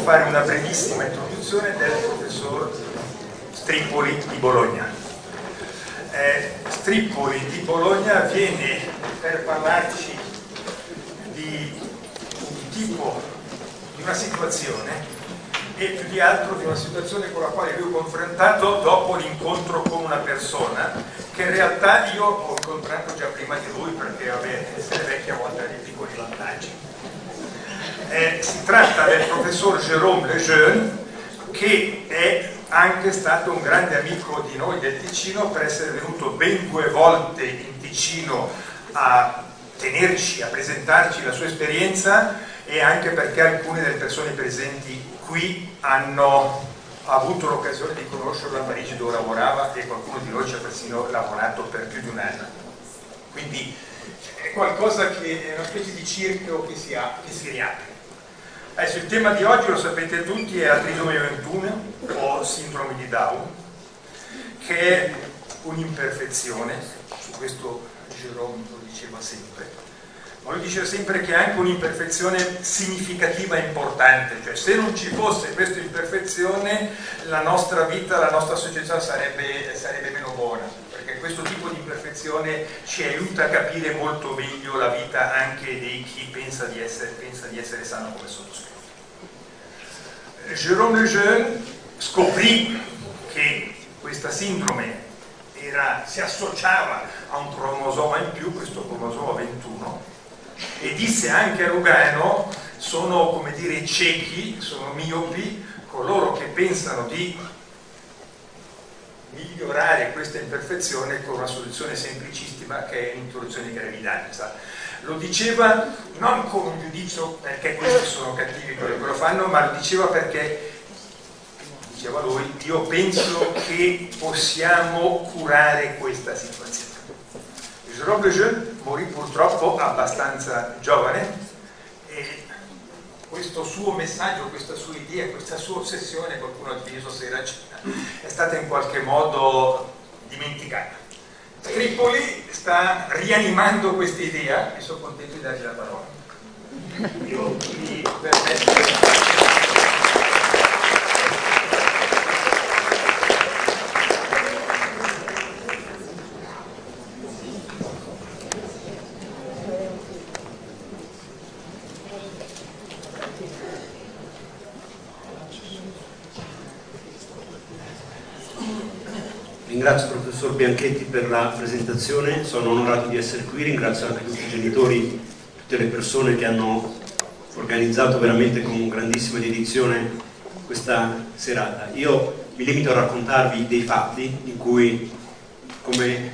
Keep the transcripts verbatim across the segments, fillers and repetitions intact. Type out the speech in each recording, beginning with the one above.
fare una brevissima introduzione del professor Strippoli di Bologna. Eh, Strippoli di Bologna viene per parlarci di un tipo, di una situazione e più di altro di una situazione con la quale lui ho confrontato dopo l'incontro con una persona che in realtà io ho incontrato già prima di lui, perché vabbè, essere vecchi a volte ha dei piccoli vantaggi. Eh, si tratta del professor Jérôme Lejeune, che è anche stato un grande amico di noi del Ticino, per essere venuto ben due volte in Ticino a tenerci, a presentarci la sua esperienza, e anche perché alcune delle persone presenti qui hanno avuto l'occasione di conoscerlo a Parigi dove lavorava, e qualcuno di noi ci ha persino lavorato per più di un anno. Quindi è qualcosa che è una specie di circolo che si, ha, che si riapre. Adesso il tema di oggi, lo sapete tutti, è la trisomia ventuno o sindrome di Down, che è un'imperfezione. Su questo Jérôme lo diceva sempre. Ma lui dice sempre che è anche un'imperfezione significativa e importante, cioè se non ci fosse questa imperfezione la nostra vita, la nostra società sarebbe, sarebbe meno buona, perché questo tipo di imperfezione ci aiuta a capire molto meglio la vita anche di chi pensa di essere, pensa di essere sano come sottoscritto. Jérôme Lejeune scoprì che questa sindrome era, si associava a un cromosoma in più, questo cromosoma ventuno, e disse anche a Lugano: sono, come dire, ciechi, sono miopi coloro che pensano di migliorare questa imperfezione con una soluzione semplicissima che è l'interruzione di gravidanza. Lo diceva non con un giudizio perché questi sono cattivi quelli che lo fanno, ma lo diceva perché, diceva lui, io penso che possiamo curare questa situazione. Jérôme Lejeune morì purtroppo abbastanza giovane, e questo suo messaggio, questa sua idea, questa sua ossessione, qualcuno ha diviso sera è stata in qualche modo dimenticata. Strippoli sta rianimando questa idea e sono contento di dargli la parola. Io mi permetto. Ringrazio il professor Bianchetti per la presentazione, sono onorato di essere qui, ringrazio anche tutti i genitori, tutte le persone che hanno organizzato veramente con grandissima dedizione questa serata. Io mi limito a raccontarvi dei fatti in cui, come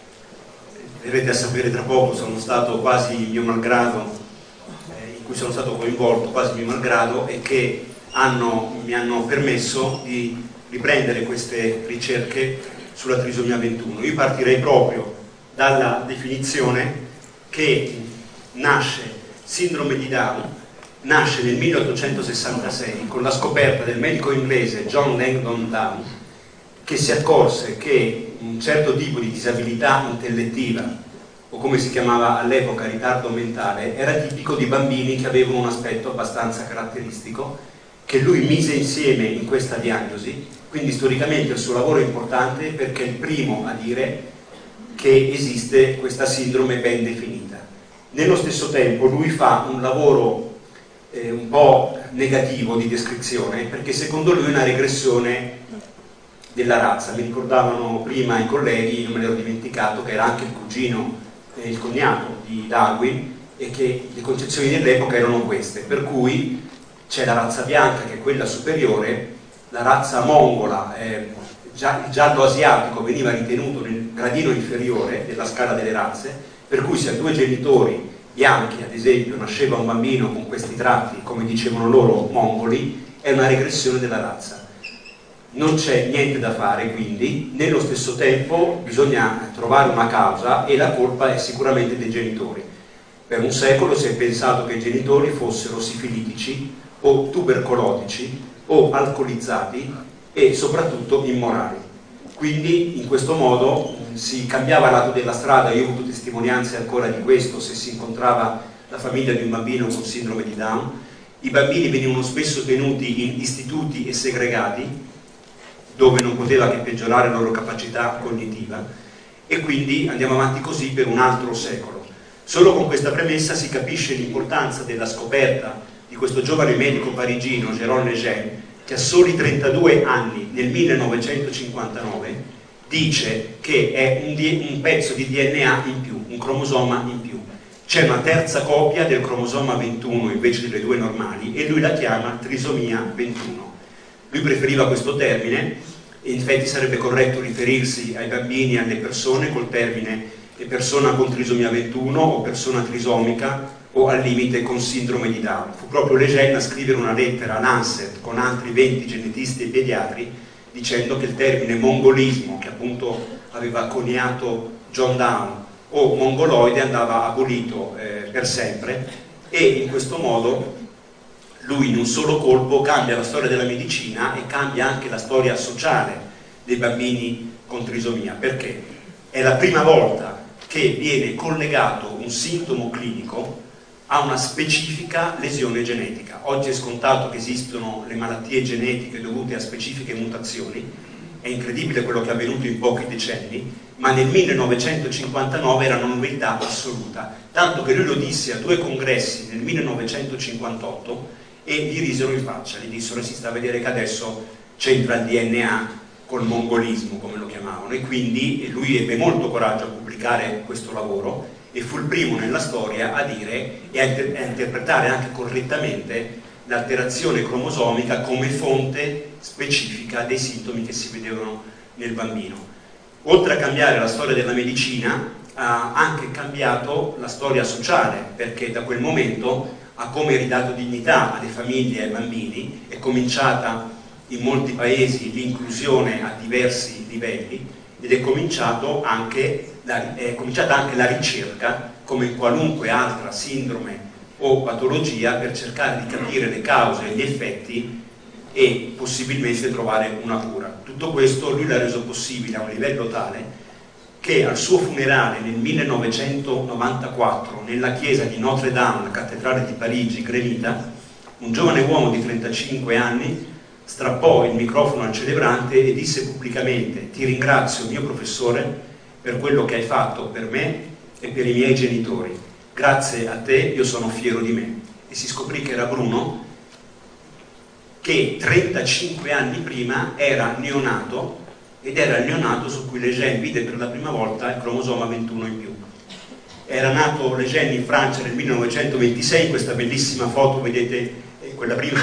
verrete a sapere tra poco, sono stato quasi mio malgrado, eh, in cui sono stato coinvolto quasi mio malgrado, e che hanno, mi hanno permesso di riprendere queste ricerche sulla trisomia ventuno. Io partirei proprio dalla definizione che nasce, sindrome di Down, nasce nel milleottocentosessantasei con la scoperta del medico inglese John Langdon Down, che si accorse che un certo tipo di disabilità intellettiva, o come si chiamava all'epoca ritardo mentale, era tipico di bambini che avevano un aspetto abbastanza caratteristico, che lui mise insieme in questa diagnosi. Quindi storicamente il suo lavoro è importante perché è il primo a dire che esiste questa sindrome ben definita. Nello stesso tempo lui fa un lavoro eh, un po' negativo di descrizione, perché secondo lui è una regressione della razza. Mi ricordavano prima i colleghi, non me l'ero dimenticato, che era anche il cugino e il cognato di Darwin, e che le concezioni dell'epoca erano queste, per cui c'è la razza bianca che è quella superiore, la razza mongola, eh, il giallo asiatico veniva ritenuto nel gradino inferiore della scala delle razze, per cui se a due genitori bianchi, ad esempio, nasceva un bambino con questi tratti, come dicevano loro, mongoli, è una regressione della razza. Non c'è niente da fare, quindi, nello stesso tempo bisogna trovare una causa, e la colpa è sicuramente dei genitori. Per un secolo si è pensato che i genitori fossero sifilitici o tubercolotici o alcolizzati e soprattutto immorali. Quindi in questo modo si cambiava lato della strada. Io ho avuto testimonianze ancora di questo, se si incontrava la famiglia di un bambino con sindrome di Down, I bambini venivano spesso tenuti in istituti e segregati, dove non poteva che peggiorare la loro capacità cognitiva, e quindi andiamo avanti così per un altro secolo. Solo con questa premessa si capisce l'importanza della scoperta di questo giovane medico parigino, Jérôme Lejeune, che a soli trentadue anni, nel millenovecentocinquantanove, dice che è un, un pezzo di D N A in più, un cromosoma in più. C'è una terza copia del cromosoma ventuno invece delle due normali e lui la chiama trisomia ventuno. Lui preferiva questo termine, e in effetti sarebbe corretto riferirsi ai bambini e alle persone col termine persona con trisomia ventuno o persona trisomica o al limite con sindrome di Down. Fu proprio Lejeune a scrivere una lettera a Lancet con altri venti genetisti e pediatri dicendo che il termine mongolismo, che appunto aveva coniato John Down, o mongoloide andava abolito eh, per sempre, e in questo modo lui in un solo colpo cambia la storia della medicina e cambia anche la storia sociale dei bambini con trisomia, perché è la prima volta che viene collegato un sintomo clinico a una specifica lesione genetica. Oggi è scontato che esistono le malattie genetiche dovute a specifiche mutazioni, è incredibile quello che è avvenuto in pochi decenni, ma nel millenovecentocinquantanove era una novità assoluta, tanto che lui lo disse a due congressi nel millenovecentocinquantotto e gli risero in faccia, gli dissero si sta a vedere che adesso c'entra il D N A col mongolismo, come lo chiamavano, e quindi lui ebbe molto coraggio a pubblicare questo lavoro e fu il primo nella storia a dire e a, inter a interpretare anche correttamente l'alterazione cromosomica come fonte specifica dei sintomi che si vedevano nel bambino. Oltre a cambiare la storia della medicina, ha anche cambiato la storia sociale, perché da quel momento ha come ridato dignità alle famiglie e ai bambini, è cominciata in molti paesi l'inclusione a diversi livelli ed è, cominciato anche la, è cominciata anche la ricerca, come in qualunque altra sindrome o patologia, per cercare di capire le cause e gli effetti e possibilmente trovare una cura. Tutto questo lui l'ha reso possibile a un livello tale che al suo funerale nel millenovecentonovantaquattro nella chiesa di Notre Dame, cattedrale di Parigi, gremita, un giovane uomo di trentacinque anni strappò il microfono al celebrante e disse pubblicamente: ti ringrazio mio professore per quello che hai fatto per me e per i miei genitori, grazie a te io sono fiero di me. E si scoprì che era Bruno, che trentacinque anni prima era neonato, ed era il neonato su cui Lejeune vide per la prima volta il cromosoma ventuno in più. Era nato Lejeune in Francia nel millenovecentoventisei, questa bellissima foto, vedete, è quella prima.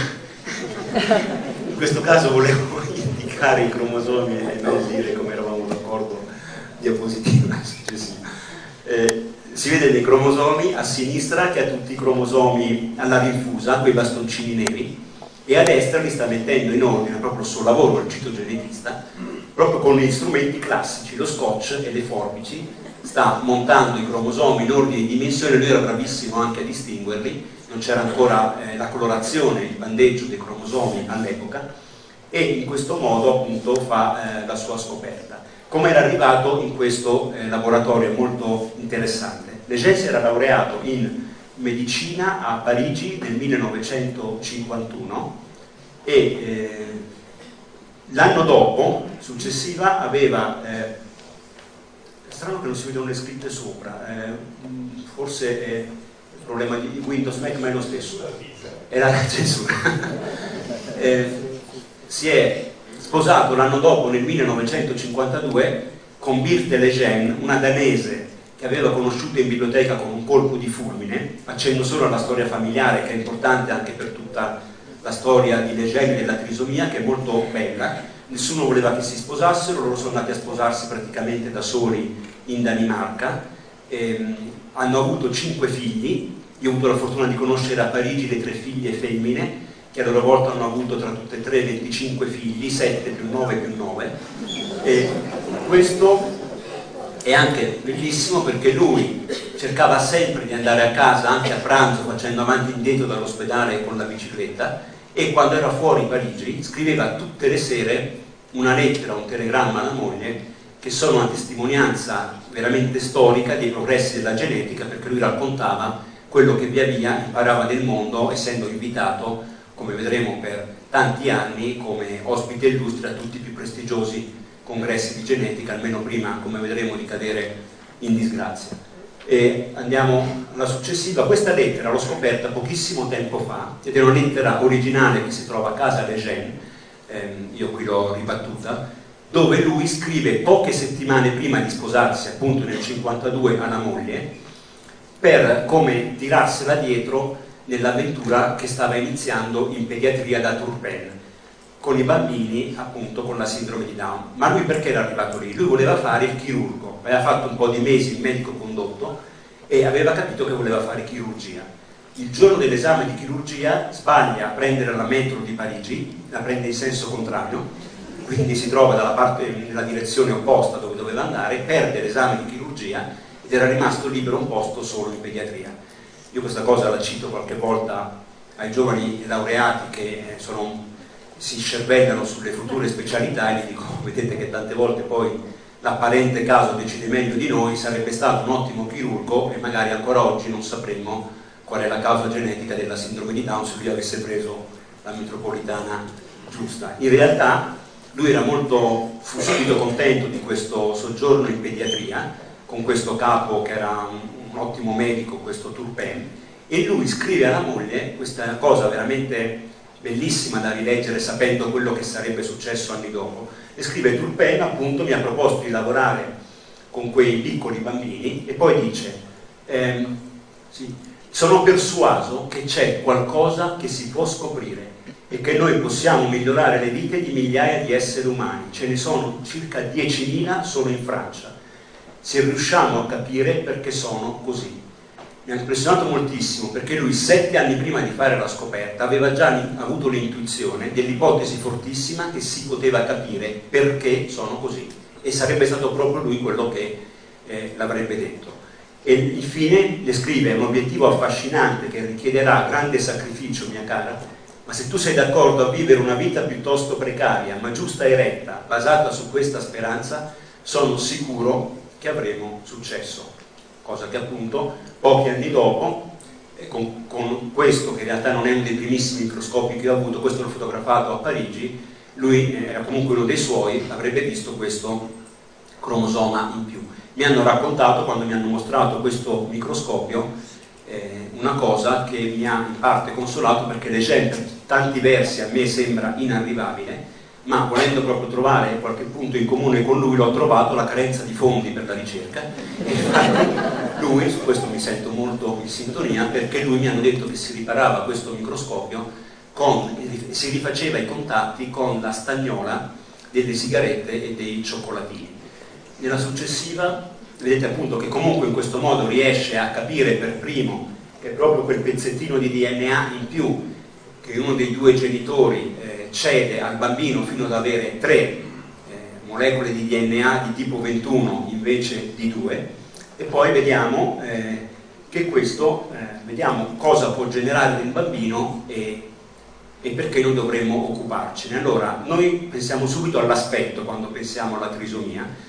In questo caso volevo indicare i cromosomi e non dire, come eravamo d'accordo, diapositiva successiva. Eh, si vede dei cromosomi a sinistra che ha tutti i cromosomi alla rinfusa, quei bastoncini neri, e a destra li sta mettendo in ordine, proprio il suo lavoro, il citogenetista, proprio con gli strumenti classici, lo scotch e le forbici, sta montando i cromosomi in ordine di dimensione. Lui era bravissimo anche a distinguerli, non c'era ancora eh, la colorazione, il bandeggio dei cromosomi all'epoca, e in questo modo appunto fa eh, la sua scoperta. Come era arrivato in questo eh, laboratorio molto interessante? Lejeune si era laureato in medicina a Parigi nel millenovecentocinquantuno e eh, l'anno dopo, successiva, aveva eh, è strano che non si vedono le scritte sopra, eh, forse è il problema di Windows Mac, ma è lo stesso, è la censura. eh, si è sposato l'anno dopo, nel millenovecentocinquantadue, con Birthe Lejeune, una danese che aveva conosciuto in biblioteca con un colpo di fulmine. Accenno solo alla storia familiare, che è importante anche per tutta la storia di Lejeune e della trisomia, che è molto bella. Nessuno voleva che si sposassero, loro sono andati a sposarsi praticamente da soli in Danimarca, ehm, hanno avuto cinque figli. Io ho avuto la fortuna di conoscere a Parigi le tre figlie femmine, che a loro volta hanno avuto tra tutte e tre venticinque figli, sette più nove più nove, e questo è anche bellissimo perché lui cercava sempre di andare a casa anche a pranzo, facendo avanti e indietro dall'ospedale con la bicicletta, e quando era fuori Parigi scriveva tutte le sere una lettera, un telegramma alla moglie, che sono una testimonianza veramente storica dei progressi della genetica, perché lui raccontava quello che via via imparava del mondo, essendo invitato, come vedremo, per tanti anni come ospite illustre a tutti i più prestigiosi congressi di genetica, almeno prima, come vedremo, di cadere in disgrazia. E andiamo alla successiva. Questa lettera l'ho scoperta pochissimo tempo fa, ed è una lettera originale che si trova a casa Lejeune, ehm, io qui l'ho ribattuta, dove lui scrive poche settimane prima di sposarsi, appunto nel cinquantadue, alla moglie, per come tirarsela dietro nell'avventura che stava iniziando in pediatria da Turpin, con i bambini appunto con la sindrome di Down. Ma lui perché era arrivato lì? Lui voleva fare il chirurgo, aveva fatto un po' di mesi il medico condotto e aveva capito che voleva fare chirurgia. Il giorno dell'esame di chirurgia sbaglia a prendere la metro di Parigi, la prende in senso contrario, quindi si trova dalla parte, nella direzione opposta dove doveva andare, perde l'esame di chirurgia ed era rimasto libero un posto solo in pediatria. Io questa cosa la cito qualche volta ai giovani laureati che sono, si scervellano sulle future specialità e gli dico: vedete che tante volte poi l'apparente caso decide meglio di noi, sarebbe stato un ottimo chirurgo e magari ancora oggi non sapremmo qual è la causa genetica della sindrome di Down se lui avesse preso la metropolitana giusta. In realtà lui era molto, fu subito contento di questo soggiorno in pediatria con questo capo che era un, un ottimo medico, questo Turpin, e lui scrive alla moglie questa cosa veramente bellissima da rileggere sapendo quello che sarebbe successo anni dopo, e scrive: Turpin appunto mi ha proposto di lavorare con quei piccoli bambini, e poi dice ehm, sì, sono persuaso che c'è qualcosa che si può scoprire e che noi possiamo migliorare le vite di migliaia di esseri umani, ce ne sono circa diecimila solo in Francia, se riusciamo a capire perché sono così. Mi ha impressionato moltissimo perché lui sette anni prima di fare la scoperta aveva già avuto l'intuizione dell'ipotesi fortissima che si poteva capire perché sono così, e sarebbe stato proprio lui quello che eh, l'avrebbe detto. E infine le scrive: è un obiettivo affascinante che richiederà grande sacrificio, mia cara, ma se tu sei d'accordo a vivere una vita piuttosto precaria ma giusta e retta, basata su questa speranza, sono sicuro che avremo successo. Cosa che appunto pochi anni dopo, eh, con, con questo che in realtà non è uno dei primissimi microscopi che ho avuto, questo l'ho fotografato a Parigi, lui eh, era comunque uno dei suoi, avrebbe visto questo cromosoma in più. Mi hanno raccontato, quando mi hanno mostrato questo microscopio, eh, una cosa che mi ha in parte consolato, perché Lejeune per tanti versi a me sembra inarrivabile, ma volendo proprio trovare qualche punto in comune con lui l'ho trovato: la carenza di fondi per la ricerca. E infatti lui, su questo mi sento molto in sintonia, perché lui mi hanno detto che si riparava questo microscopio con, si rifaceva i contatti con la stagnola delle sigarette e dei cioccolatini. Nella successiva vedete appunto che comunque in questo modo riesce a capire per primo che è proprio quel pezzettino di D N A in più che uno dei due genitori eh, cede al bambino fino ad avere tre eh, molecole di D N A di tipo ventuno invece di due, e poi vediamo eh, che questo, eh, vediamo cosa può generare nel bambino e, e perché noi dovremmo occuparcene. Allora, noi pensiamo subito all'aspetto quando pensiamo alla trisomia,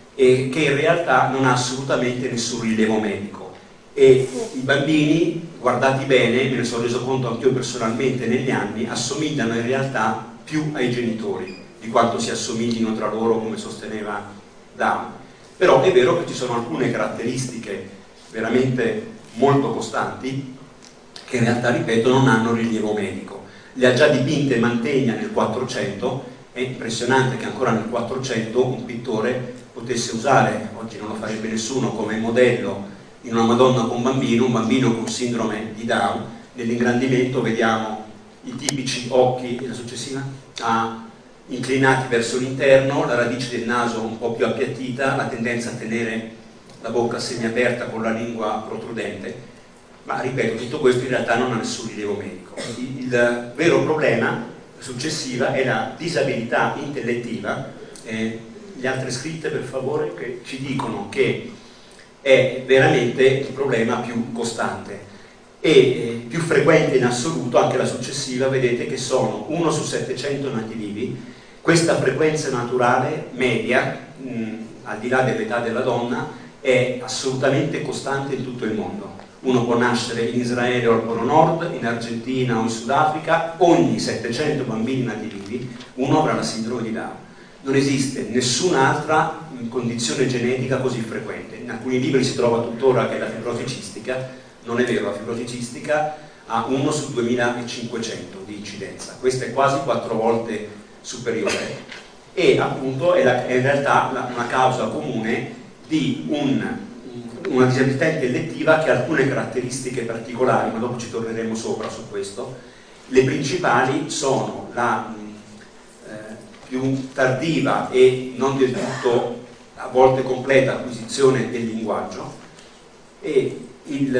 e che in realtà non ha assolutamente nessun rilievo medico, e i bambini, guardati bene, me ne sono reso conto anch'io personalmente negli anni, assomigliano in realtà più ai genitori di quanto si assomiglino tra loro, come sosteneva Down. Però è vero che ci sono alcune caratteristiche veramente molto costanti che in realtà, ripeto, non hanno rilievo medico. Le ha già dipinte Mantegna nel quattrocento. È impressionante che ancora nel quattrocento un pittore potesse usare, oggi non lo farebbe nessuno, come modello in una Madonna con bambino, un bambino con sindrome di Down. Nell'ingrandimento vediamo i tipici occhi, la successiva, ah, inclinati verso l'interno, la radice del naso un po' più appiattita, la tendenza a tenere la bocca semiaperta con la lingua protrudente. Ma ripeto, tutto questo in realtà non ha nessun rilievo medico. Il, il vero problema successiva è la disabilità intellettiva. Eh, le altre scritte per favore, che ci dicono che è veramente il problema più costante e eh, più frequente in assoluto. Anche la successiva vedete che sono uno su settecento nati vivi. Questa frequenza naturale media, mh, al di là dell'età della donna, è assolutamente costante in tutto il mondo. Uno può nascere in Israele o al Polo Nord, in Argentina o in Sudafrica, ogni settecento bambini nati vivi, uno avrà la sindrome di Down. Non esiste nessun'altra condizione genetica così frequente. In alcuni libri si trova tuttora che la fibrosi cistica, non è vero, la fibrosi cistica ha uno su duemilacinquecento di incidenza, questa è quasi quattro volte superiore e appunto è, la, è in realtà la, una causa comune di un una disabilità intellettiva che ha alcune caratteristiche particolari, ma dopo ci torneremo sopra su questo. Le principali sono la eh, più tardiva e non del tutto a volte completa acquisizione del linguaggio e il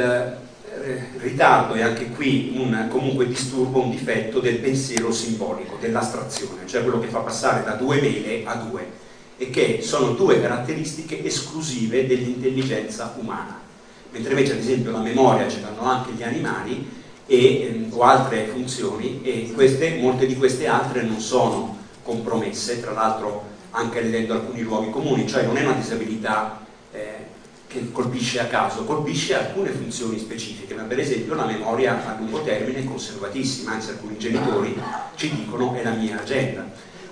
eh, ritardo è anche qui un comunque disturbo, un difetto del pensiero simbolico, dell'astrazione, cioè quello che fa passare da due mele a due, e che sono due caratteristiche esclusive dell'intelligenza umana, mentre invece ad esempio la memoria ce l'hanno anche gli animali e, ehm, o altre funzioni, e queste, molte di queste altre non sono compromesse, tra l'altro anche vedendo alcuni luoghi comuni, cioè non è una disabilità eh, che colpisce a caso, colpisce alcune funzioni specifiche, ma per esempio la memoria a lungo termine è conservatissima, anzi alcuni genitori ci dicono è la mia agenda,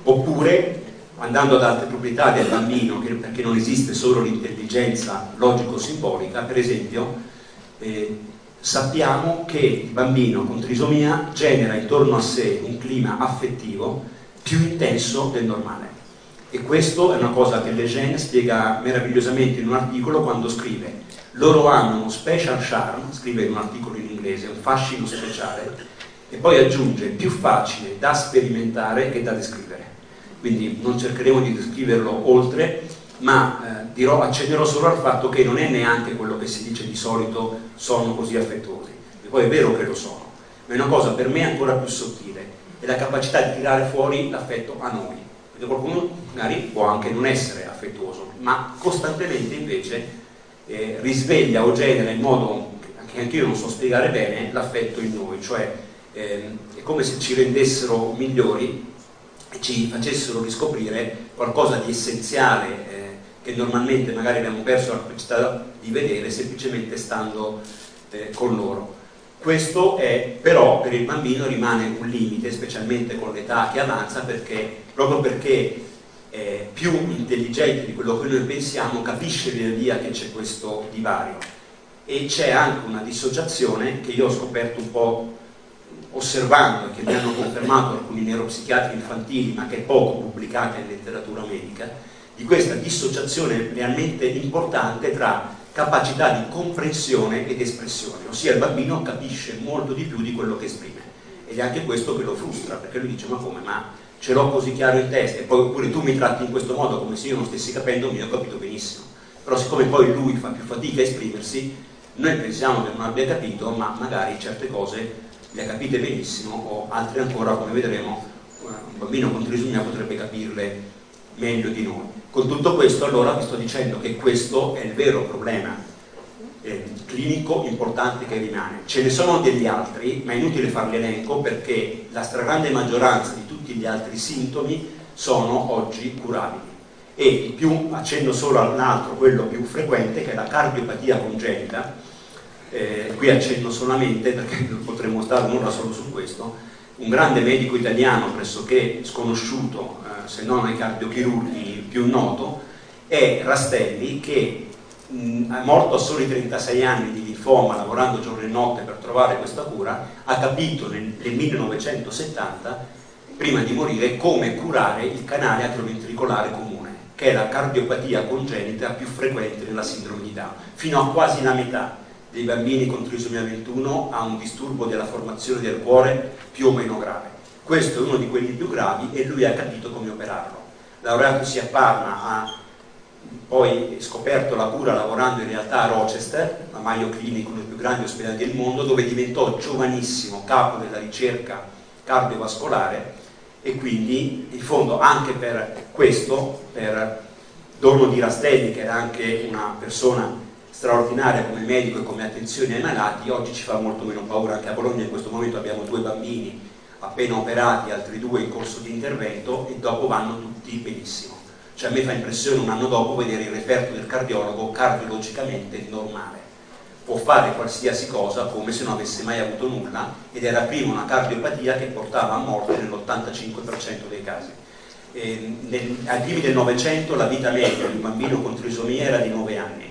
oppure andando ad altre proprietà del bambino, che, perché non esiste solo l'intelligenza logico-simbolica, per esempio eh, sappiamo che il bambino con trisomia genera intorno a sé un clima affettivo più intenso del normale, e questo è una cosa che Lejeune spiega meravigliosamente in un articolo quando scrive: loro hanno uno special charm, scrive in un articolo in inglese, un fascino speciale, e poi aggiunge più facile da sperimentare che da descrivere. Quindi non cercheremo di descriverlo oltre, ma eh, dirò, accennerò solo al fatto che non è neanche quello che si dice di solito sono così affettuosi, e poi è vero che lo sono, ma è una cosa per me ancora più sottile, è la capacità di tirare fuori l'affetto a noi, perché qualcuno magari può anche non essere affettuoso, ma costantemente invece eh, risveglia o genera in modo che anche io non so spiegare bene l'affetto in noi, cioè eh, è come se ci rendessero migliori e ci facessero riscoprire qualcosa di essenziale eh, che normalmente magari abbiamo perso la capacità di vedere semplicemente stando eh, con loro. Questo è, però per il bambino rimane un limite, specialmente con l'età che avanza, perché proprio perché è più intelligente di quello che noi pensiamo, capisce via via che c'è questo divario, e c'è anche una dissociazione che io ho scoperto un po' osservando e che mi hanno confermato alcuni neuropsichiatri infantili, ma che è poco pubblicata in letteratura medica, di questa dissociazione realmente importante tra capacità di comprensione ed espressione, ossia il bambino capisce molto di più di quello che esprime, ed è anche questo che lo frustra, perché lui dice: ma come, ma ce l'ho così chiaro in testa, e poi oppure tu mi tratti in questo modo come se io non stessi capendo, mi ho capito benissimo, però siccome poi lui fa più fatica a esprimersi, noi pensiamo che non abbia capito, ma magari certe cose le ha capite benissimo, o altre ancora, come vedremo, un bambino con trisomia potrebbe capirle meglio di noi. Con tutto questo, allora, vi sto dicendo che questo è il vero problema eh, clinico importante che rimane. Ce ne sono degli altri, ma è inutile farli elenco, perché la stragrande maggioranza di tutti gli altri sintomi sono oggi curabili. E più accenno solo all'altro, quello più frequente, che è la cardiopatia congenita. Eh, qui accenno solamente, perché potremmo stare un'ora solo su questo. Un grande medico italiano pressoché sconosciuto, eh, se non ai cardiochirurghi più noto, è Rastelli, che mh, è morto a soli trentasei anni di linfoma, lavorando giorno e notte per trovare questa cura. Ha capito nel, nel millenovecentosettanta, prima di morire, come curare il canale atrioventricolare comune, che è la cardiopatia congenita più frequente nella sindrome di Down. Fino a quasi la metà dei bambini con trisomia ventuno ha un disturbo della formazione del cuore più o meno grave. Questo è uno di quelli più gravi, e lui ha capito come operarlo. Laureatosi a Parma, ha poi scoperto la cura lavorando in realtà a Rochester, la Mayo Clinic, uno dei più grandi ospedali del mondo, dove diventò giovanissimo capo della ricerca cardiovascolare, e quindi in fondo anche per questo, per dono di Rastelli, che era anche una persona straordinaria come medico e come attenzione ai malati, oggi ci fa molto meno paura. Anche a Bologna in questo momento abbiamo due bambini appena operati, altri due in corso di intervento, e dopo vanno tutti benissimo. Cioè a me fa impressione un anno dopo vedere il referto del cardiologo cardiologicamente normale. può fare qualsiasi cosa come se non avesse mai avuto nulla, ed era prima una cardiopatia che portava a morte nell'ottantacinque per cento dei casi. E nel, ai primi del Novecento la vita media di un bambino con trisomia era di nove anni,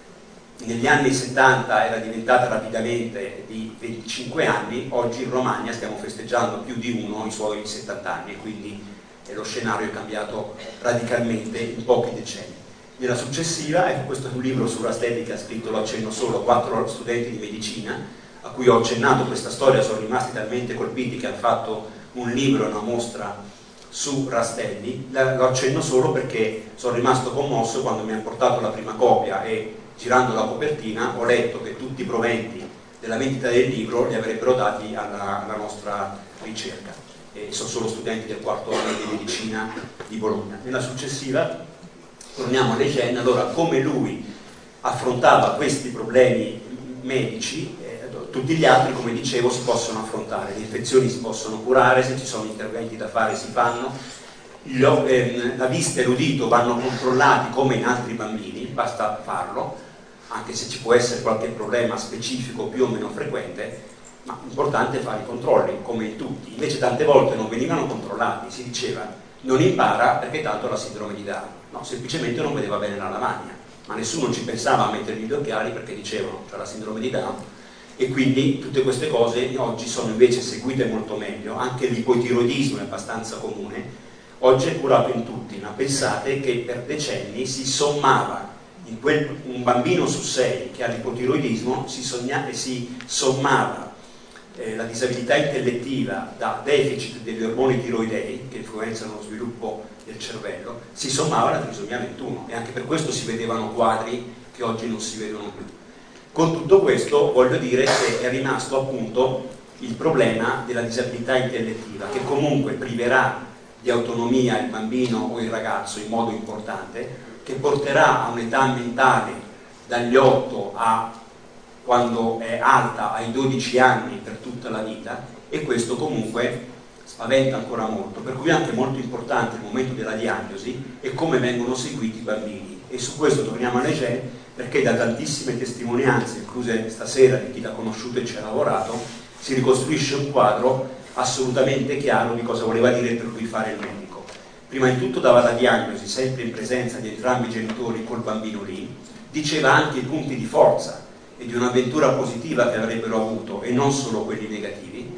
negli anni settanta era diventata rapidamente di venticinque anni, oggi in Romagna stiamo festeggiando più di uno i suoi settanta anni, quindi eh, lo scenario è cambiato radicalmente in pochi decenni. Nella successiva, ecco, questo è un libro su Rastelli che ha scritto, lo accenno solo, quattro studenti di medicina, a cui ho accennato questa storia, sono rimasti talmente colpiti che hanno fatto un libro e una mostra su Rastelli. Lo accenno solo perché sono rimasto commosso quando mi hanno portato la prima copia e, girando la copertina, ho letto che tutti i proventi della vendita del libro li avrebbero dati alla, alla nostra ricerca. E sono solo studenti del quarto anno di medicina di Bologna. Nella successiva, torniamo a Lejeune, allora come lui affrontava questi problemi medici, eh, tutti gli altri, come dicevo, si possono affrontare, le infezioni si possono curare, se ci sono interventi da fare si fanno, Gli, eh, la vista e l'udito vanno controllati come in altri bambini, basta farlo, anche se ci può essere qualche problema specifico più o meno frequente, ma l'importante è fare i controlli, come in tutti. Invece tante volte non venivano controllati, si diceva non impara perché tanto ha la sindrome di Down, no, semplicemente non vedeva bene la lavagna, ma nessuno ci pensava a mettergli gli occhiali perché dicevano c'ha la sindrome di Down, e quindi tutte queste cose oggi sono invece seguite molto meglio. Anche l'ipotiroidismo è abbastanza comune, oggi è curato in tutti, ma pensate che per decenni si sommava in quel, un bambino su sei che ha l'ipotiroidismo si, sogna, e si sommava eh, la disabilità intellettiva da deficit degli ormoni tiroidei che influenzano lo sviluppo del cervello, si sommava la trisomia ventuno, e anche per questo si vedevano quadri che oggi non si vedono più. Con tutto questo voglio dire che è rimasto appunto il problema della disabilità intellettiva, che comunque priverà di autonomia il bambino o il ragazzo in modo importante, che porterà a un'età mentale dagli otto a, quando è alta, ai dodici anni per tutta la vita, e questo comunque spaventa ancora molto, per cui è anche molto importante il momento della diagnosi e come vengono seguiti i bambini. E su questo torniamo a Lejeune, perché da tantissime testimonianze, incluse stasera di chi l'ha conosciuto e ci ha lavorato, si ricostruisce un quadro assolutamente chiaro di cosa voleva dire per lui fare il medico. Prima di tutto dava la diagnosi sempre in presenza di entrambi i genitori col bambino lì, diceva anche i punti di forza e di un'avventura positiva che avrebbero avuto e non solo quelli negativi,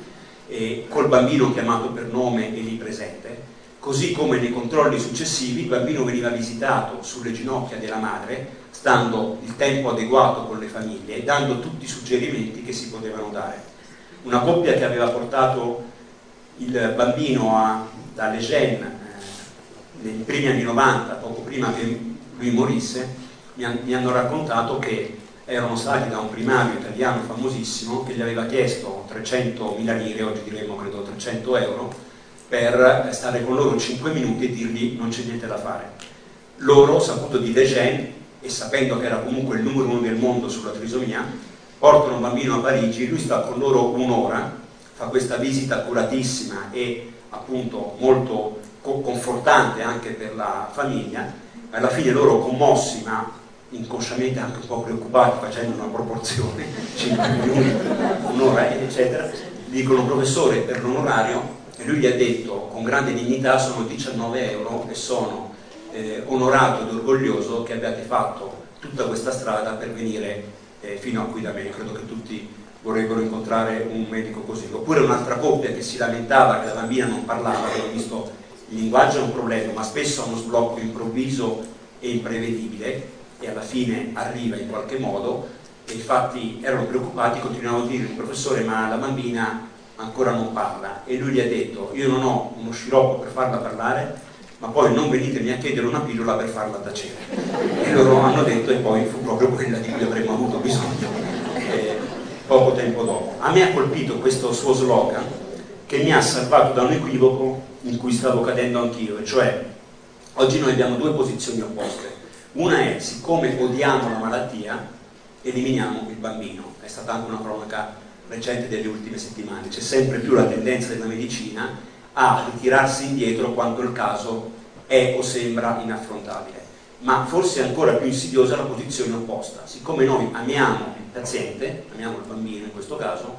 e col bambino chiamato per nome e lì presente, così come nei controlli successivi il bambino veniva visitato sulle ginocchia della madre, stando il tempo adeguato con le famiglie e dando tutti i suggerimenti che si potevano dare. Una coppia che aveva portato il bambino a, da Lejeune nei primi anni novanta, poco prima che lui morisse, mi, han, mi hanno raccontato che erano stati da un primario italiano famosissimo che gli aveva chiesto trecentomila lire, oggi diremmo credo trecento euro, per stare con loro cinque minuti e dirgli non c'è niente da fare. Loro, saputo di Lejeune e sapendo che era comunque il numero uno del mondo sulla trisomia, portano un bambino a Parigi, lui sta con loro un'ora, fa questa visita curatissima e appunto molto confortante anche per la famiglia. Alla fine loro, commossi ma inconsciamente anche un po' preoccupati, facendo una proporzione cinque minuti, un'ora eccetera, gli dicono professore per l'onorario, e lui gli ha detto con grande dignità sono diciannove euro e sono eh, onorato ed orgoglioso che abbiate fatto tutta questa strada per venire eh, fino a qui da me. Credo che tutti vorrebbero incontrare un medico così. Oppure un'altra coppia che si lamentava che la bambina non parlava, che ho visto il linguaggio è un problema, ma spesso ha uno sblocco improvviso e imprevedibile e alla fine arriva in qualche modo, e infatti erano preoccupati, continuavano a dire il professore ma la bambina ancora non parla, e lui gli ha detto io non ho uno sciroppo per farla parlare, ma poi non venitemi a chiedere una pillola per farla tacere. E loro hanno detto, e poi fu proprio quella di cui avremmo avuto bisogno eh, poco tempo dopo. A me ha colpito questo suo slogan che mi ha salvato da un equivoco in cui stavo cadendo anch'io, e cioè oggi noi abbiamo due posizioni opposte. Una è, siccome odiamo la malattia, eliminiamo il bambino. È stata anche una cronaca recente delle ultime settimane. C'è sempre più la tendenza della medicina a ritirarsi indietro quando il caso è o sembra inaffrontabile. ma forse ancora più insidiosa la posizione opposta. Siccome noi amiamo il paziente, amiamo il bambino in questo caso,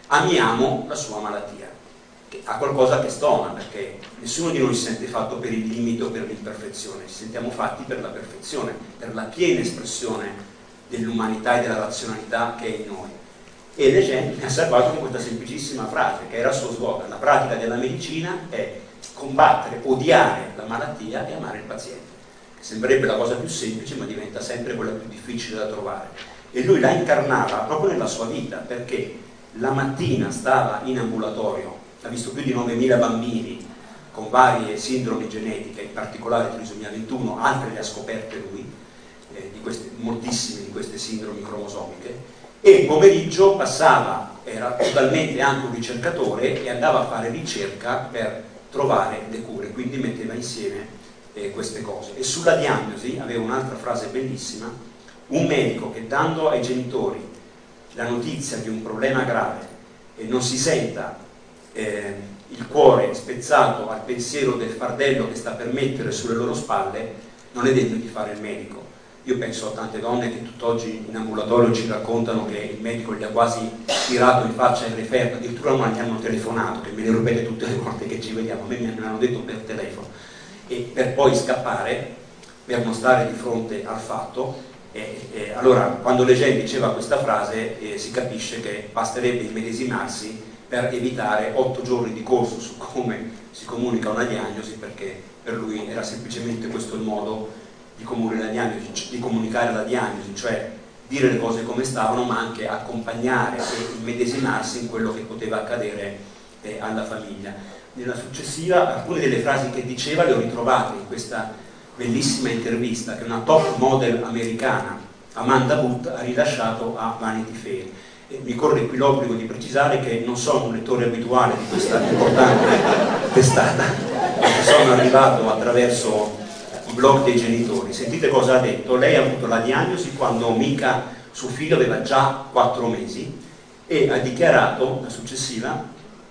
amiamo la sua malattia, che ha qualcosa che stona, perché nessuno di noi si sente fatto per il limite o per l'imperfezione, ci sentiamo fatti per la perfezione, per la piena espressione dell'umanità e della razionalità che è in noi. E Lejeune mi ha salvato con questa semplicissima frase, che era il suo slogan: la pratica della medicina è combattere, odiare la malattia e amare il paziente. Che sembrerebbe la cosa più semplice, ma diventa sempre quella più difficile da trovare. E lui la incarnava proprio nella sua vita, perché la mattina stava in ambulatorio, ha visto più di novemila bambini con varie sindromi genetiche, in particolare trisomia ventuno, altre le ha scoperte lui, eh, di queste, moltissime di queste sindromi cromosomiche, e il pomeriggio passava, era totalmente anche un ricercatore e andava a fare ricerca per trovare le cure, quindi metteva insieme eh, queste cose. E sulla diagnosi aveva un'altra frase bellissima: un medico che, dando ai genitori la notizia di un problema grave e non si senta eh, il cuore spezzato al pensiero del fardello che sta per mettere sulle loro spalle, non è degno di fare il medico. Io penso a tante donne che tutt'oggi in ambulatorio ci raccontano che il medico gli ha quasi tirato in faccia il referto, addirittura non gli hanno telefonato, che me le ripete tutte le volte che ci vediamo, a me me l'hanno detto per telefono, e per poi scappare, per non stare di fronte al fatto. E, e allora quando Lejeune diceva questa frase eh, si capisce che basterebbe immedesimarsi per evitare otto giorni di corso su come si comunica una diagnosi, perché per lui era semplicemente questo il modo di comunicare la diagnosi, di comunicare la diagnosi, cioè dire le cose come stavano, ma anche accompagnare e immedesimarsi in quello che poteva accadere eh, alla famiglia. Nella successiva, alcune delle frasi che diceva le ho ritrovate in questa bellissima intervista che una top model americana, Amanda Booth, ha rilasciato a Vanity Fair. E mi corre qui l'obbligo di precisare che non sono un lettore abituale di questa importante testata, sono arrivato attraverso i blog dei genitori. Sentite cosa ha detto. Lei ha avuto la diagnosi quando Mika, suo figlio, aveva già quattro mesi, e ha dichiarato, la successiva: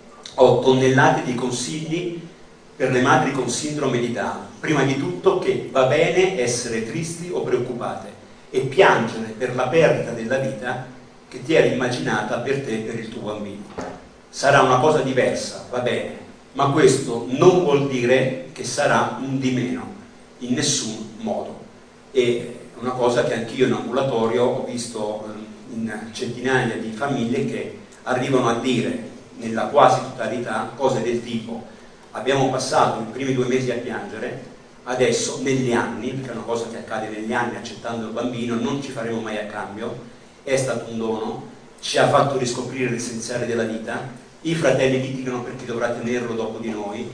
ho tonnellate di consigli per le madri con sindrome di Down. Prima di tutto che va bene essere tristi o preoccupate e piangere per la perdita della vita che ti eri immaginata per te e per il tuo bambino. Sarà una cosa diversa, va bene, ma questo non vuol dire che sarà un di meno, in nessun modo. E una cosa che anch'io in ambulatorio ho visto in centinaia di famiglie che arrivano a dire nella quasi totalità cose del tipo: abbiamo passato i primi due mesi a piangere, adesso negli anni, perché è una cosa che accade negli anni accettando il bambino, non ci faremo mai a cambio, è stato un dono, ci ha fatto riscoprire l'essenziale della vita, i fratelli litigano per chi dovrà tenerlo dopo di noi,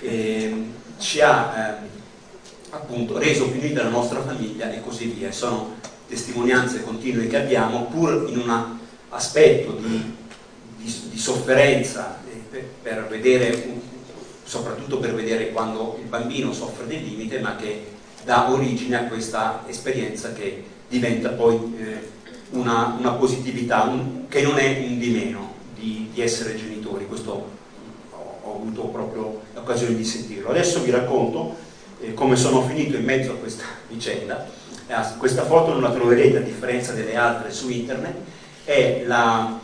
eh, ci ha eh, appunto reso più unita la nostra famiglia e così via. Sono testimonianze continue che abbiamo, pur in un aspetto di, di, di sofferenza eh, per, per vedere, soprattutto per vedere quando il bambino soffre del limite, ma che dà origine a questa esperienza che diventa poi eh, una, una positività, un, che non è un di meno di, di essere genitori. Questo ho, ho avuto proprio l'occasione di sentirlo. Adesso vi racconto eh, come sono finito in mezzo a questa vicenda. Eh, questa foto non la troverete, a differenza delle altre, su internet. È la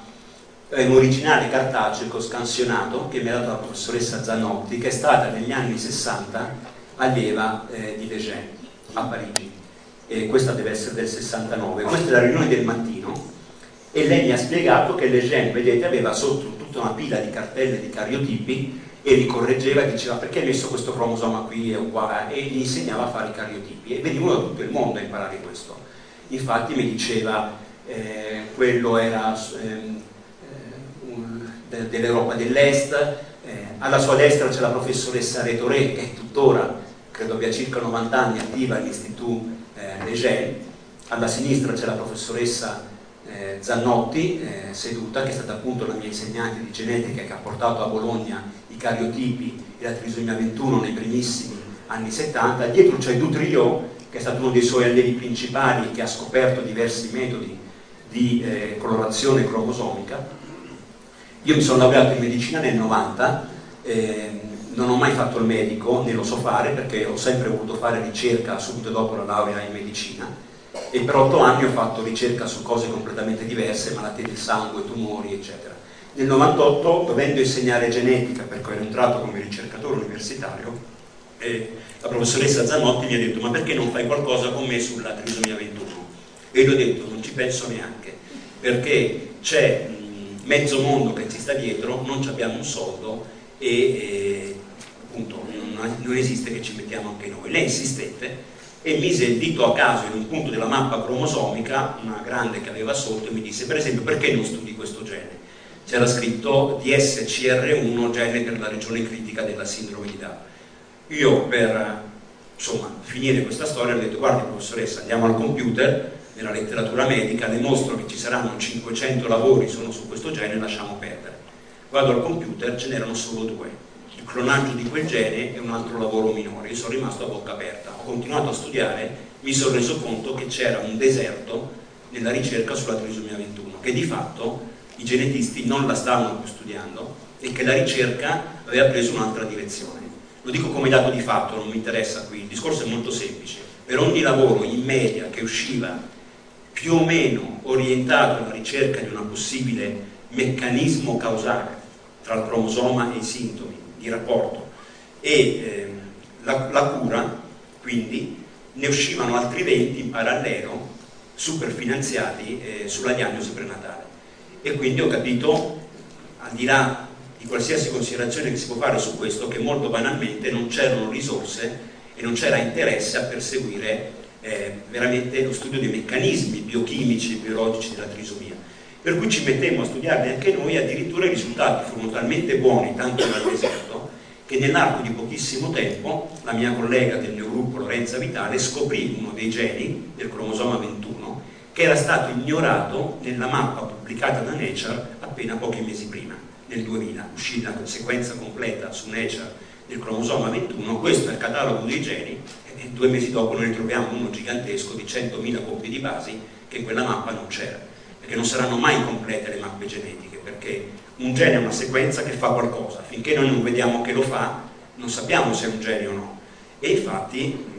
è un originale cartaceo scansionato che mi ha dato la professoressa Zannotti, che è stata negli anni sessanta allieva eh, di Lejeune a Parigi, e questa deve essere del sessantanove. Questa è la riunione del mattino e lei mi ha spiegato che Lejeune, vedete, aveva sotto tutta una pila di cartelle di cariotipi e li correggeva e diceva: perché hai messo questo cromosoma qui, è uguale, e gli insegnava a fare i cariotipi, e venivano da tutto il mondo a imparare questo. Infatti mi diceva eh, quello era eh, dell'Europa dell'Est, eh, alla sua destra c'è la professoressa Retoré, che è tuttora, credo abbia circa novanta anni, attiva all'Istitut eh, Lejeune, alla sinistra c'è la professoressa eh, Zannotti, eh, seduta, che è stata appunto la mia insegnante di genetica, che ha portato a Bologna i cariotipi e la trisomia ventuno nei primissimi anni settanta. Dietro c'è Dutriot, che è stato uno dei suoi allievi principali, che ha scoperto diversi metodi di eh, colorazione cromosomica. Io mi sono laureato in medicina nel novanta, eh, non ho mai fatto il medico, né lo so fare perché ho sempre voluto fare ricerca subito dopo la laurea in medicina, e per otto anni ho fatto ricerca su cose completamente diverse, malattie del sangue, tumori, eccetera. Nel novantotto, dovendo insegnare genetica perché ero entrato come ricercatore universitario, eh, la professoressa Zanotti mi ha detto: ma perché non fai qualcosa con me sulla trisomia ventuno? E io gli ho detto: non ci penso neanche, perché c'è mezzo mondo che ci sta dietro, non abbiamo un soldo e eh, appunto non, non esiste che ci mettiamo anche noi. Lei insistette e mise il dito a caso in un punto della mappa cromosomica, una grande che aveva sotto, e mi disse: per esempio, perché non studi questo gene? C'era scritto D S C R uno, gene per la regione critica della sindrome di Down. Io, per insomma finire questa storia, ho detto: guardi professoressa, andiamo al computer, nella letteratura medica le mostro che ci saranno cinquecento lavori solo su questo gene, lasciamo perdere. Vado al computer, ce n'erano solo due, il clonaggio di quel gene e un altro lavoro minore. Io sono rimasto a bocca aperta, ho continuato a studiare, mi sono reso conto che c'era un deserto nella ricerca sulla trisomia ventuno, che di fatto i genetisti non la stavano più studiando e che la ricerca aveva preso un'altra direzione. Lo dico come dato di fatto, non mi interessa qui, il discorso è molto semplice. Per ogni lavoro in media che usciva più o meno orientato alla ricerca di un possibile meccanismo causale tra il cromosoma e i sintomi di rapporto e eh, la, la cura, quindi ne uscivano altri venti in parallelo, super finanziati eh, sulla diagnosi prenatale. E quindi ho capito, al di là di qualsiasi considerazione che si può fare su questo, che molto banalmente non c'erano risorse e non c'era interesse a perseguire eh, veramente lo studio dei meccanismi biochimici e biologici della trisomia. Per cui ci mettemmo a studiarli anche noi, addirittura i risultati furono talmente buoni, tanto dal deserto, che nell'arco di pochissimo tempo la mia collega del mio gruppo, Lorenza Vitale, scoprì uno dei geni del cromosoma ventuno che era stato ignorato nella mappa pubblicata da Nature appena pochi mesi prima, nel duemila. Uscì la sequenza completa su Nature del cromosoma ventuno, questo è il catalogo dei geni, e due mesi dopo noi ne troviamo uno gigantesco di centomila coppie di basi che in quella mappa non c'era, perché non saranno mai complete le mappe genetiche, perché un gene è una sequenza che fa qualcosa, finché noi non vediamo che lo fa non sappiamo se è un gene o no, e infatti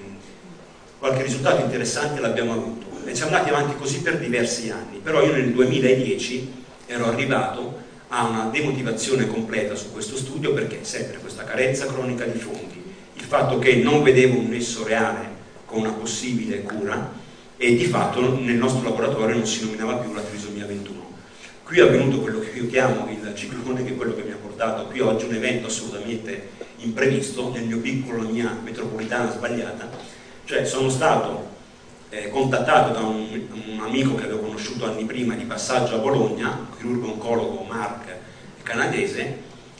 mh, qualche risultato interessante l'abbiamo avuto e siamo andati avanti così per diversi anni. Però io nel duemiladieci ero arrivato a una demotivazione completa su questo studio, perché sempre questa carenza cronica di fondi, il fatto che non vedevo un nesso reale con una possibile cura, e di fatto nel nostro laboratorio non si nominava più la trisomia ventuno. Qui è avvenuto quello che io chiamo il ciclone, che è quello che mi ha portato qui oggi, un evento assolutamente imprevisto nel mio piccolo, la mia metropolitana sbagliata. Cioè sono stato eh, contattato da un, un amico che avevo conosciuto anni prima di passaggio a Bologna, chirurgo oncologo Mark canadese,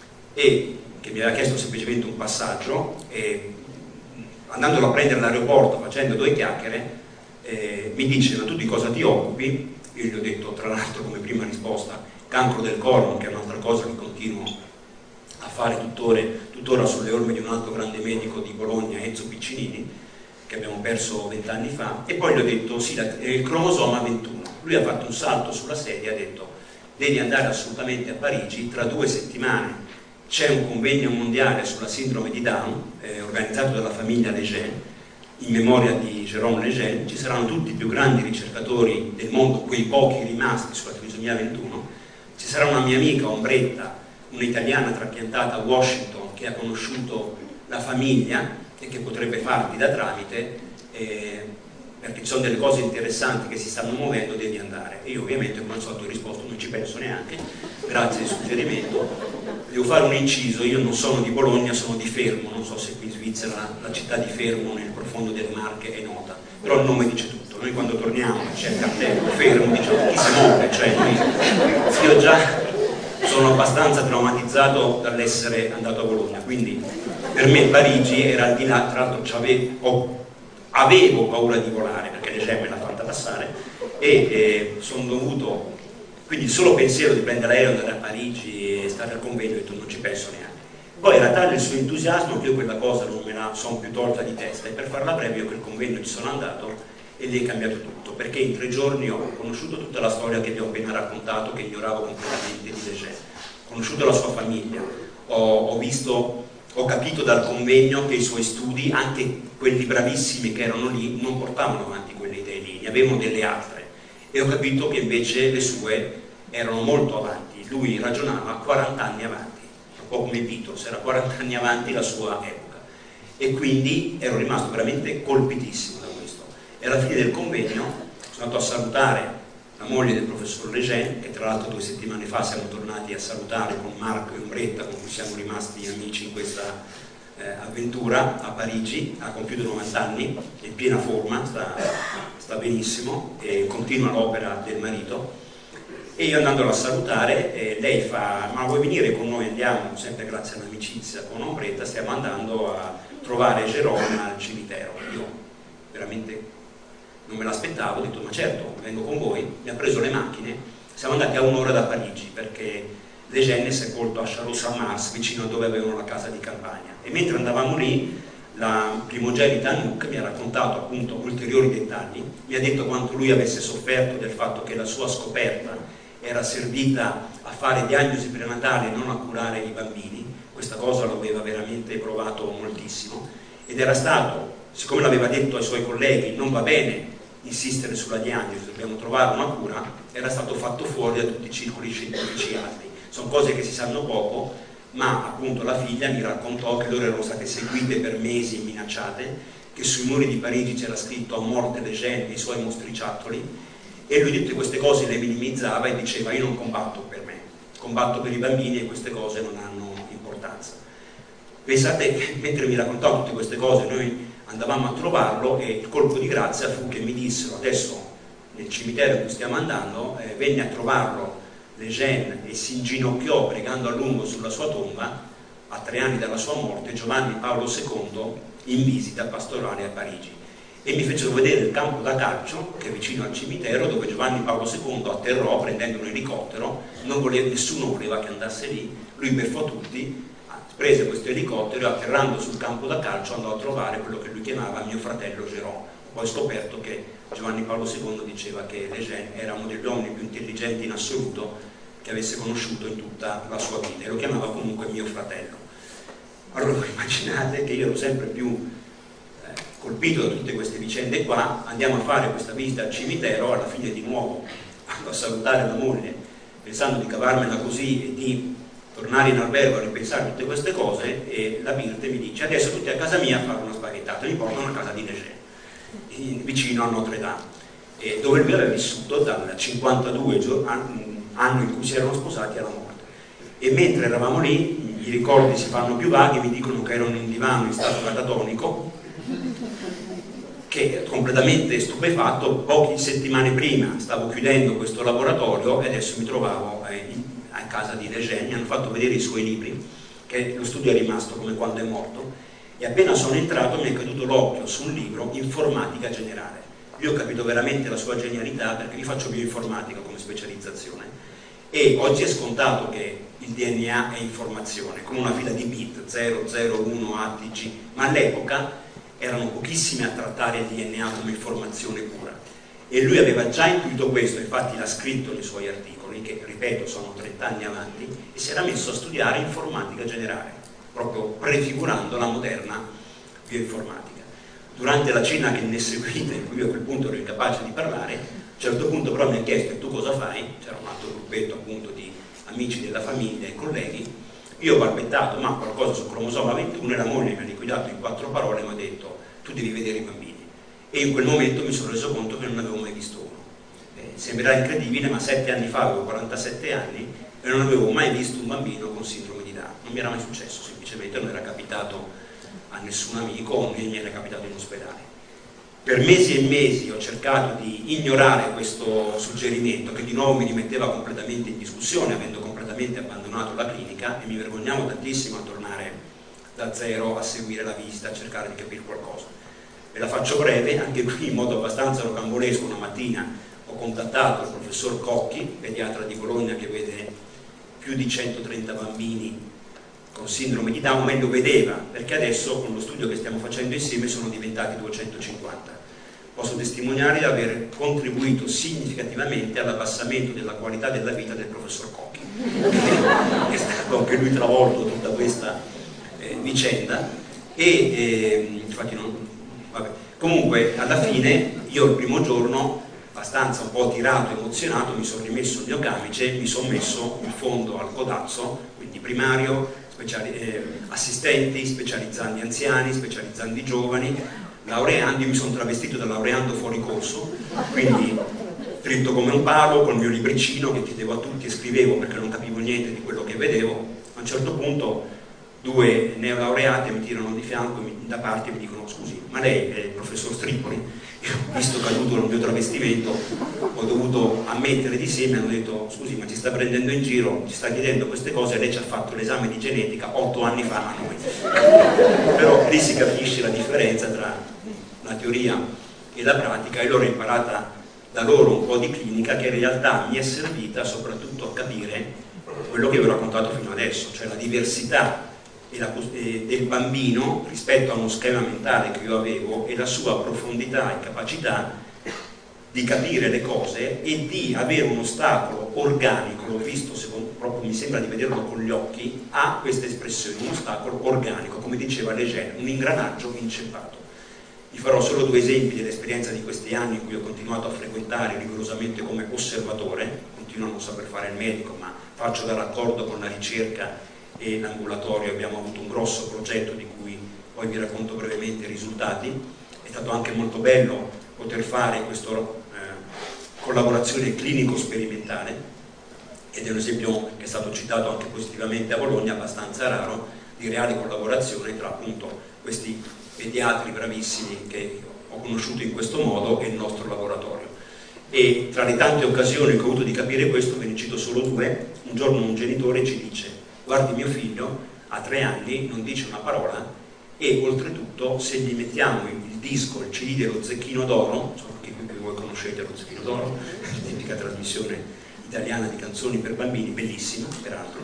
e che mi aveva chiesto semplicemente un passaggio, e andandolo a prendere all'aeroporto facendo due chiacchiere eh, mi dice: ma tu di cosa ti occupi? Io gli ho detto, tra l'altro, come prima risposta, cancro del colon, che è un'altra cosa che continuo a fare tuttora, tuttora sulle orme di un altro grande medico di Bologna, Enzo Piccinini, che abbiamo perso vent'anni fa. E poi gli ho detto: sì, è il cromosoma ventuno. Lui ha fatto un salto sulla sedia e ha detto: devi andare assolutamente a Parigi, tra due settimane c'è un convegno mondiale sulla sindrome di Down eh, organizzato dalla famiglia Lejeune in memoria di Jérôme Lejeune. Ci saranno tutti i più grandi ricercatori del mondo, quei pochi rimasti sulla trisomia ventuno. Ci sarà una mia amica, Ombretta, un'italiana trapiantata a Washington, che ha conosciuto la famiglia e che potrebbe farti da tramite, eh, perché ci sono delle cose interessanti che si stanno muovendo, devi andare. E io ovviamente, come al solito, ho risposto: non ci penso neanche, grazie del suggerimento. Devo fare un inciso: io non sono di Bologna, sono di Fermo, non so se qui in Svizzera la città di Fermo nel profondo delle Marche è nota, però il nome dice tutto. Noi quando torniamo c'è il cartello Fermo, diciamo chi si muove, cioè noi, io già sono abbastanza traumatizzato dall'essere andato a Bologna, quindi per me Parigi era al di là. Tra l'altro avevo, avevo paura di volare perché le gemme l'ha fatta passare, e eh, sono dovuto, quindi il solo pensiero di prendere l'aereo, andare a Parigi e stare al convegno, ho detto non ci penso neanche. Poi era tale il suo entusiasmo che io quella cosa non me la sono più tolta di testa, e per farla breve io quel convegno ci sono andato e lì è cambiato tutto, perché in tre giorni ho conosciuto tutta la storia che vi ho appena raccontato, che ignoravo completamente, di Lejeune. Ho conosciuto la sua famiglia, ho, ho visto ho capito dal convegno che i suoi studi, anche quelli bravissimi che erano lì, non portavano avanti quelle idee lì, ne avevano delle altre, e ho capito che invece le sue erano molto avanti. Lui ragionava quaranta anni avanti, un po' come Beatles, era quaranta anni avanti la sua epoca, e quindi ero rimasto veramente colpitissimo da questo. E alla fine del convegno sono andato a salutare la moglie del professor Lejeune, che tra l'altro due settimane fa siamo tornati a salutare con Marco e Ombretta, con cui siamo rimasti amici in questa eh, avventura a Parigi. Ha compiuto novanta anni, è in piena forma, sta, sta benissimo e continua l'opera del marito. E io andandolo a salutare, eh, lei fa: ma vuoi venire con noi? Andiamo, sempre grazie all'amicizia con Ombretta, stiamo andando a trovare Jérôme al cimitero. Io veramente non me l'aspettavo, ho detto ma certo, vengo con voi. Mi ha preso le macchine, siamo andati a un'ora da Parigi, perché Lejeune è sepolto a Châlons-sur-Marne, vicino a dove avevano la casa di campagna. E mentre andavamo lì, la primogenita Anouk mi ha raccontato appunto ulteriori dettagli, mi ha detto quanto lui avesse sofferto del fatto che la sua scoperta era servita a fare diagnosi prenatali e non a curare i bambini. Questa cosa lo aveva veramente provato moltissimo, ed era stato, siccome l'aveva detto ai suoi colleghi, non va bene insistere sulla diagnosi, dobbiamo trovare una cura, era stato fatto fuori da tutti i circoli scientifici alti. Sono cose che si sanno poco, ma appunto la figlia mi raccontò che loro erano state seguite per mesi e minacciate, che sui muri di Parigi c'era scritto "a morte Lejeune" e i suoi mostriciattoli, e lui tutte queste cose le minimizzava e diceva: io non combatto per me, combatto per i bambini e queste cose non hanno importanza. Pensate che mentre mi raccontava tutte queste cose noi andavamo a trovarlo, e il colpo di grazia fu che mi dissero: adesso nel cimitero in cui stiamo andando eh, venne a trovarlo Lejeune e si inginocchiò pregando a lungo sulla sua tomba, a tre anni dalla sua morte, Giovanni Paolo secondo in visita pastorale a Parigi. E mi fecero vedere il campo da calcio che è vicino al cimitero, dove Giovanni Paolo secondo atterrò prendendo un elicottero. Non voleva, nessuno voleva che andasse lì, lui beffò tutti, prese questo elicottero e atterrando sul campo da calcio andò a trovare quello che lui chiamava mio fratello Jérôme. Poi ho scoperto che Giovanni Paolo secondo diceva che Lejeune era uno degli uomini più intelligenti in assoluto che avesse conosciuto in tutta la sua vita, e lo chiamava comunque mio fratello. Allora immaginate che io ero sempre più eh, colpito da tutte queste vicende qua. Andiamo a fare questa visita al cimitero, alla fine di nuovo vado a salutare la moglie pensando di cavarmela così e di tornare in albergo a ripensare a tutte queste cose, e la Birte mi dice: adesso tutti a casa mia a fare una spaghettata. Mi portano a casa di Lejeune, vicino a Notre Dame, eh, dove lui aveva vissuto dal cinquantadue, anno in cui si erano sposati, alla morte. E mentre eravamo lì, i ricordi si fanno più vaghi, mi dicono che ero in un divano in stato catatonico, che completamente stupefatto, poche settimane prima stavo chiudendo questo laboratorio e adesso mi trovavo eh, in, a casa di Lejeune. Mi hanno fatto vedere i suoi libri, che lo studio è rimasto come quando è morto, e appena sono entrato mi è caduto l'occhio su un libro, Informatica Generale. Io ho capito veramente la sua genialità, perché io faccio bioinformatica come specializzazione, e oggi è scontato che il D N A è informazione, come una fila di bit, zero, zero, uno, A, T, G, ma all'epoca erano pochissimi a trattare il D N A come informazione pura, e lui aveva già intuito questo. Infatti l'ha scritto nei suoi articoli, che ripeto sono trenta anni avanti, e si era messo a studiare informatica generale, proprio prefigurando la moderna bioinformatica. Durante la cena che ne è seguita, in cui io a quel punto ero incapace di parlare, a un certo punto però mi ha chiesto: e tu cosa fai? C'era un altro gruppetto appunto di amici della famiglia e colleghi. Io ho balbettato ma qualcosa sul cromosoma ventuno, e la moglie mi ha liquidato in quattro parole e mi ha detto: tu devi vedere i bambini. E in quel momento mi sono reso conto che non avevo mai visto uno. Eh, sembrerà incredibile, ma sette anni fa avevo quarantasette anni e non avevo mai visto un bambino con sindrome di Down. Non mi era mai successo, semplicemente non era capitato a nessun amico, né mi era capitato in ospedale. Per mesi e mesi ho cercato di ignorare questo suggerimento, che di nuovo mi rimetteva completamente in discussione, avendo completamente abbandonato la clinica, e mi vergognavo tantissimo a tornare da zero a seguire la visita, a cercare di capire qualcosa. Ve la faccio breve, anche qui in modo abbastanza rocambolesco. Una mattina ho contattato il professor Cocchi, pediatra di Bologna, che vede più di centotrenta bambini con sindrome di Down, meglio vedeva, perché adesso con lo studio che stiamo facendo insieme sono diventati duecentocinquanta. Posso testimoniare di aver contribuito significativamente all'abbassamento della qualità della vita del professor Cocchi, che è stato anche lui travolto da tutta questa eh, vicenda e eh, infatti non, vabbè. Comunque alla fine io il primo giorno, abbastanza un po' tirato, emozionato, mi sono rimesso il mio camice, mi sono messo in fondo al codazzo, quindi primario, speciali, eh, assistenti, specializzandi anziani, specializzandi giovani, laureandi, mi sono travestito da laureando fuori corso, quindi dritto come un palo, col mio libricino che chiedevo a tutti e scrivevo perché non capivo niente di quello che vedevo. A un certo punto due neolaureati mi tirano di fianco mi, da parte e mi dicono: scusi, ma lei è il professor Strippoli? Io, visto caduto nel mio travestimento, ho dovuto ammettere di sì, mi hanno detto: scusi, ma ci sta prendendo in giro, ci sta chiedendo queste cose, lei ci ha fatto l'esame di genetica otto anni fa a noi. Però lì si capisce la differenza tra la teoria e la pratica, e l'ho imparata da loro un po' di clinica, che in realtà mi è servita soprattutto a capire quello che vi ho raccontato fino adesso, cioè la diversità e la, e del bambino rispetto a uno schema mentale che io avevo e la sua profondità e capacità di capire le cose e di avere un ostacolo organico. L'ho visto, secondo, proprio mi sembra di vederlo con gli occhi, a questa espressione, un ostacolo organico, come diceva Lejeune, un ingranaggio inceppato. Vi farò solo due esempi dell'esperienza di questi anni in cui ho continuato a frequentare rigorosamente come osservatore. Continuo a non saper fare il medico, ma faccio da raccordo con la ricerca e l'ambulatorio. Abbiamo avuto un grosso progetto di cui poi vi racconto brevemente i risultati. È stato anche molto bello poter fare questa eh, collaborazione clinico-sperimentale, ed è un esempio che è stato citato anche positivamente a Bologna, abbastanza raro, di reale collaborazione tra appunto questi pediatri bravissimi che ho conosciuto in questo modo e il nostro laboratorio. E tra le tante occasioni che ho avuto di capire questo, ve ne cito solo due. Un giorno un genitore ci dice: guardi, mio figlio ha tre anni, non dice una parola, e oltretutto se gli mettiamo il disco, il C D dello Zecchino d'Oro, insomma, che voi conoscete lo Zecchino d'Oro, tipica trasmissione italiana di canzoni per bambini, bellissima peraltro,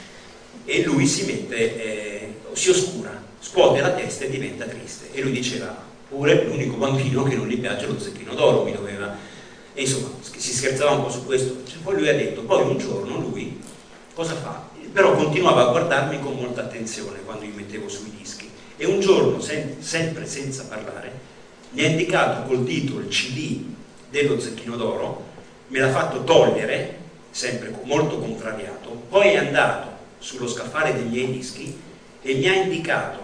e lui si mette, eh, si oscura, scuote la testa e diventa triste. E lui diceva: pure l'unico bambino che non gli piace lo Zecchino d'Oro mi doveva. E insomma si scherzava un po' su questo. Cioè, poi lui ha detto, poi un giorno lui cosa fa? Però continuava a guardarmi con molta attenzione quando gli mettevo sui dischi, e un giorno, sem sempre senza parlare, mi ha indicato col dito il C D dello Zecchino d'Oro, me l'ha fatto togliere, sempre molto contrariato, poi è andato sullo scaffale dei miei dischi e mi ha indicato,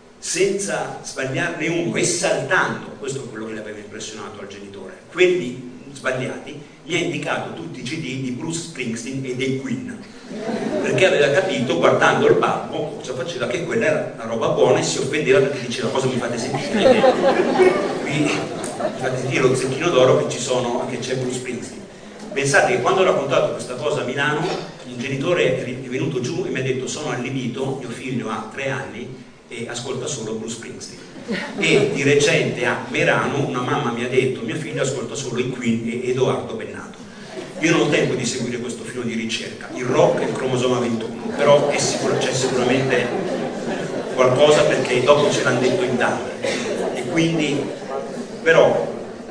senza sbagliarne uno e saltando, questo è quello che le aveva impressionato al genitore, quelli sbagliati, mi ha indicato tutti i C D di Bruce Springsteen e dei Queen, perché aveva capito, guardando il babbo, cosa faceva, che quella era una roba buona, e si offendeva perché diceva: cosa mi fate sentire? Qui mi fate sentire lo Zecchino d'Oro, che ci sono, che c'è Bruce Springsteen. Pensate che quando ho raccontato questa cosa a Milano, un genitore è venuto giù e mi ha detto: sono allibito, mio figlio ha tre anni e ascolta solo Bruce Springsteen. E di recente a Merano una mamma mi ha detto: mio figlio ascolta solo i Queen e Edoardo Bennato. Io non ho tempo di seguire questo filo di ricerca, il rock è il cromosoma ventuno, però c'è sicur sicuramente qualcosa, perché dopo ce l'hanno detto in tanti. E quindi, però,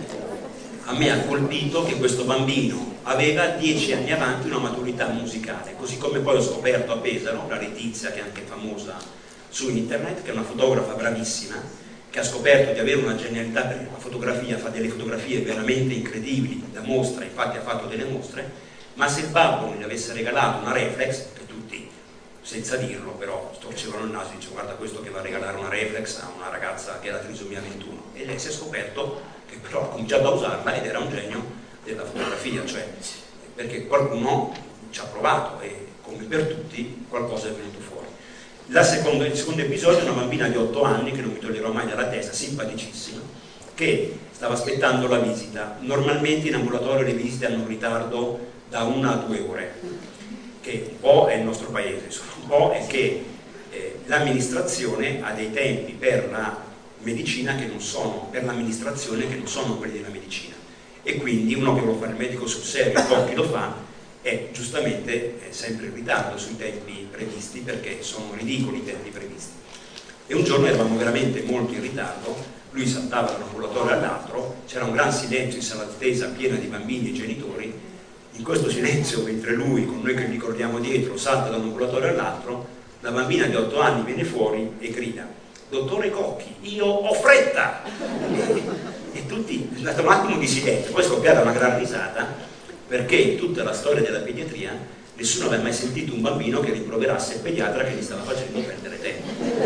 a me ha colpito che questo bambino aveva dieci anni avanti una maturità musicale, così come poi ho scoperto a Pesaro, la Letizia, che è anche famosa su internet, che è una fotografa bravissima, che ha scoperto di avere una genialità per la fotografia, fa delle fotografie veramente incredibili da mostra, infatti ha fatto delle mostre, ma se il babbo non gli avesse regalato una reflex, che tutti, senza dirlo, però storcevano il naso e dicevano: guarda questo che va a regalare una reflex a una ragazza che ha la trisomia ventuno, e lei si è scoperto che però ha cominciato a usarla ed era un genio della fotografia, cioè perché qualcuno ci ha provato e come per tutti qualcosa è venuto fuori. La seconda, il secondo episodio è una bambina di otto anni che non mi toglierò mai dalla testa, simpaticissima, che stava aspettando la visita. Normalmente in ambulatorio le visite hanno un ritardo da una a due ore, che un po' è il nostro paese, insomma, un po' è che eh, l'amministrazione ha dei tempi per la medicina che non sono, per l'amministrazione che non sono quelli della medicina, e quindi uno che vuole fare il medico sul serio e pochi lo fa, è giustamente è sempre in ritardo sui tempi previsti, perché sono ridicoli i tempi previsti. E un giorno eravamo veramente molto in ritardo, lui saltava da un ambulatorio all'altro, c'era un gran silenzio in sala d'attesa piena di bambini e genitori. In questo silenzio, mentre lui, con noi che gli corriamo dietro, salta da un ambulatorio all'altro, Una bambina di otto anni viene fuori e grida: dottore Cocchi, io ho fretta! E, e tutti, è stato un attimo di silenzio, poi è scoppiata una gran risata, perché in tutta la storia della pediatria nessuno aveva mai sentito un bambino che rimproverasse il pediatra che gli stava facendo perdere tempo.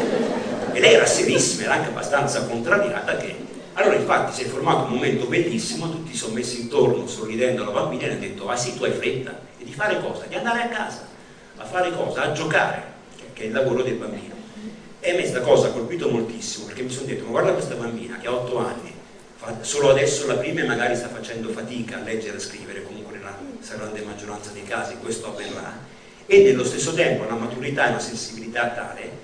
E lei era serissima, era anche abbastanza contrariata che... Allora infatti si è formato un momento bellissimo, tutti si sono messi intorno sorridendo alla bambina e hanno detto: ah sì, tu hai fretta? E di fare cosa? Di andare a casa, a fare cosa? A giocare, che è il lavoro del bambino. E a me questa cosa ha colpito moltissimo, perché mi sono detto: ma guarda questa bambina che ha otto anni, fa solo adesso la prima e magari sta facendo fatica a leggere e scrivere, comunque nella grande maggioranza dei casi questo avverrà, e nello stesso tempo ha una maturità e una sensibilità tale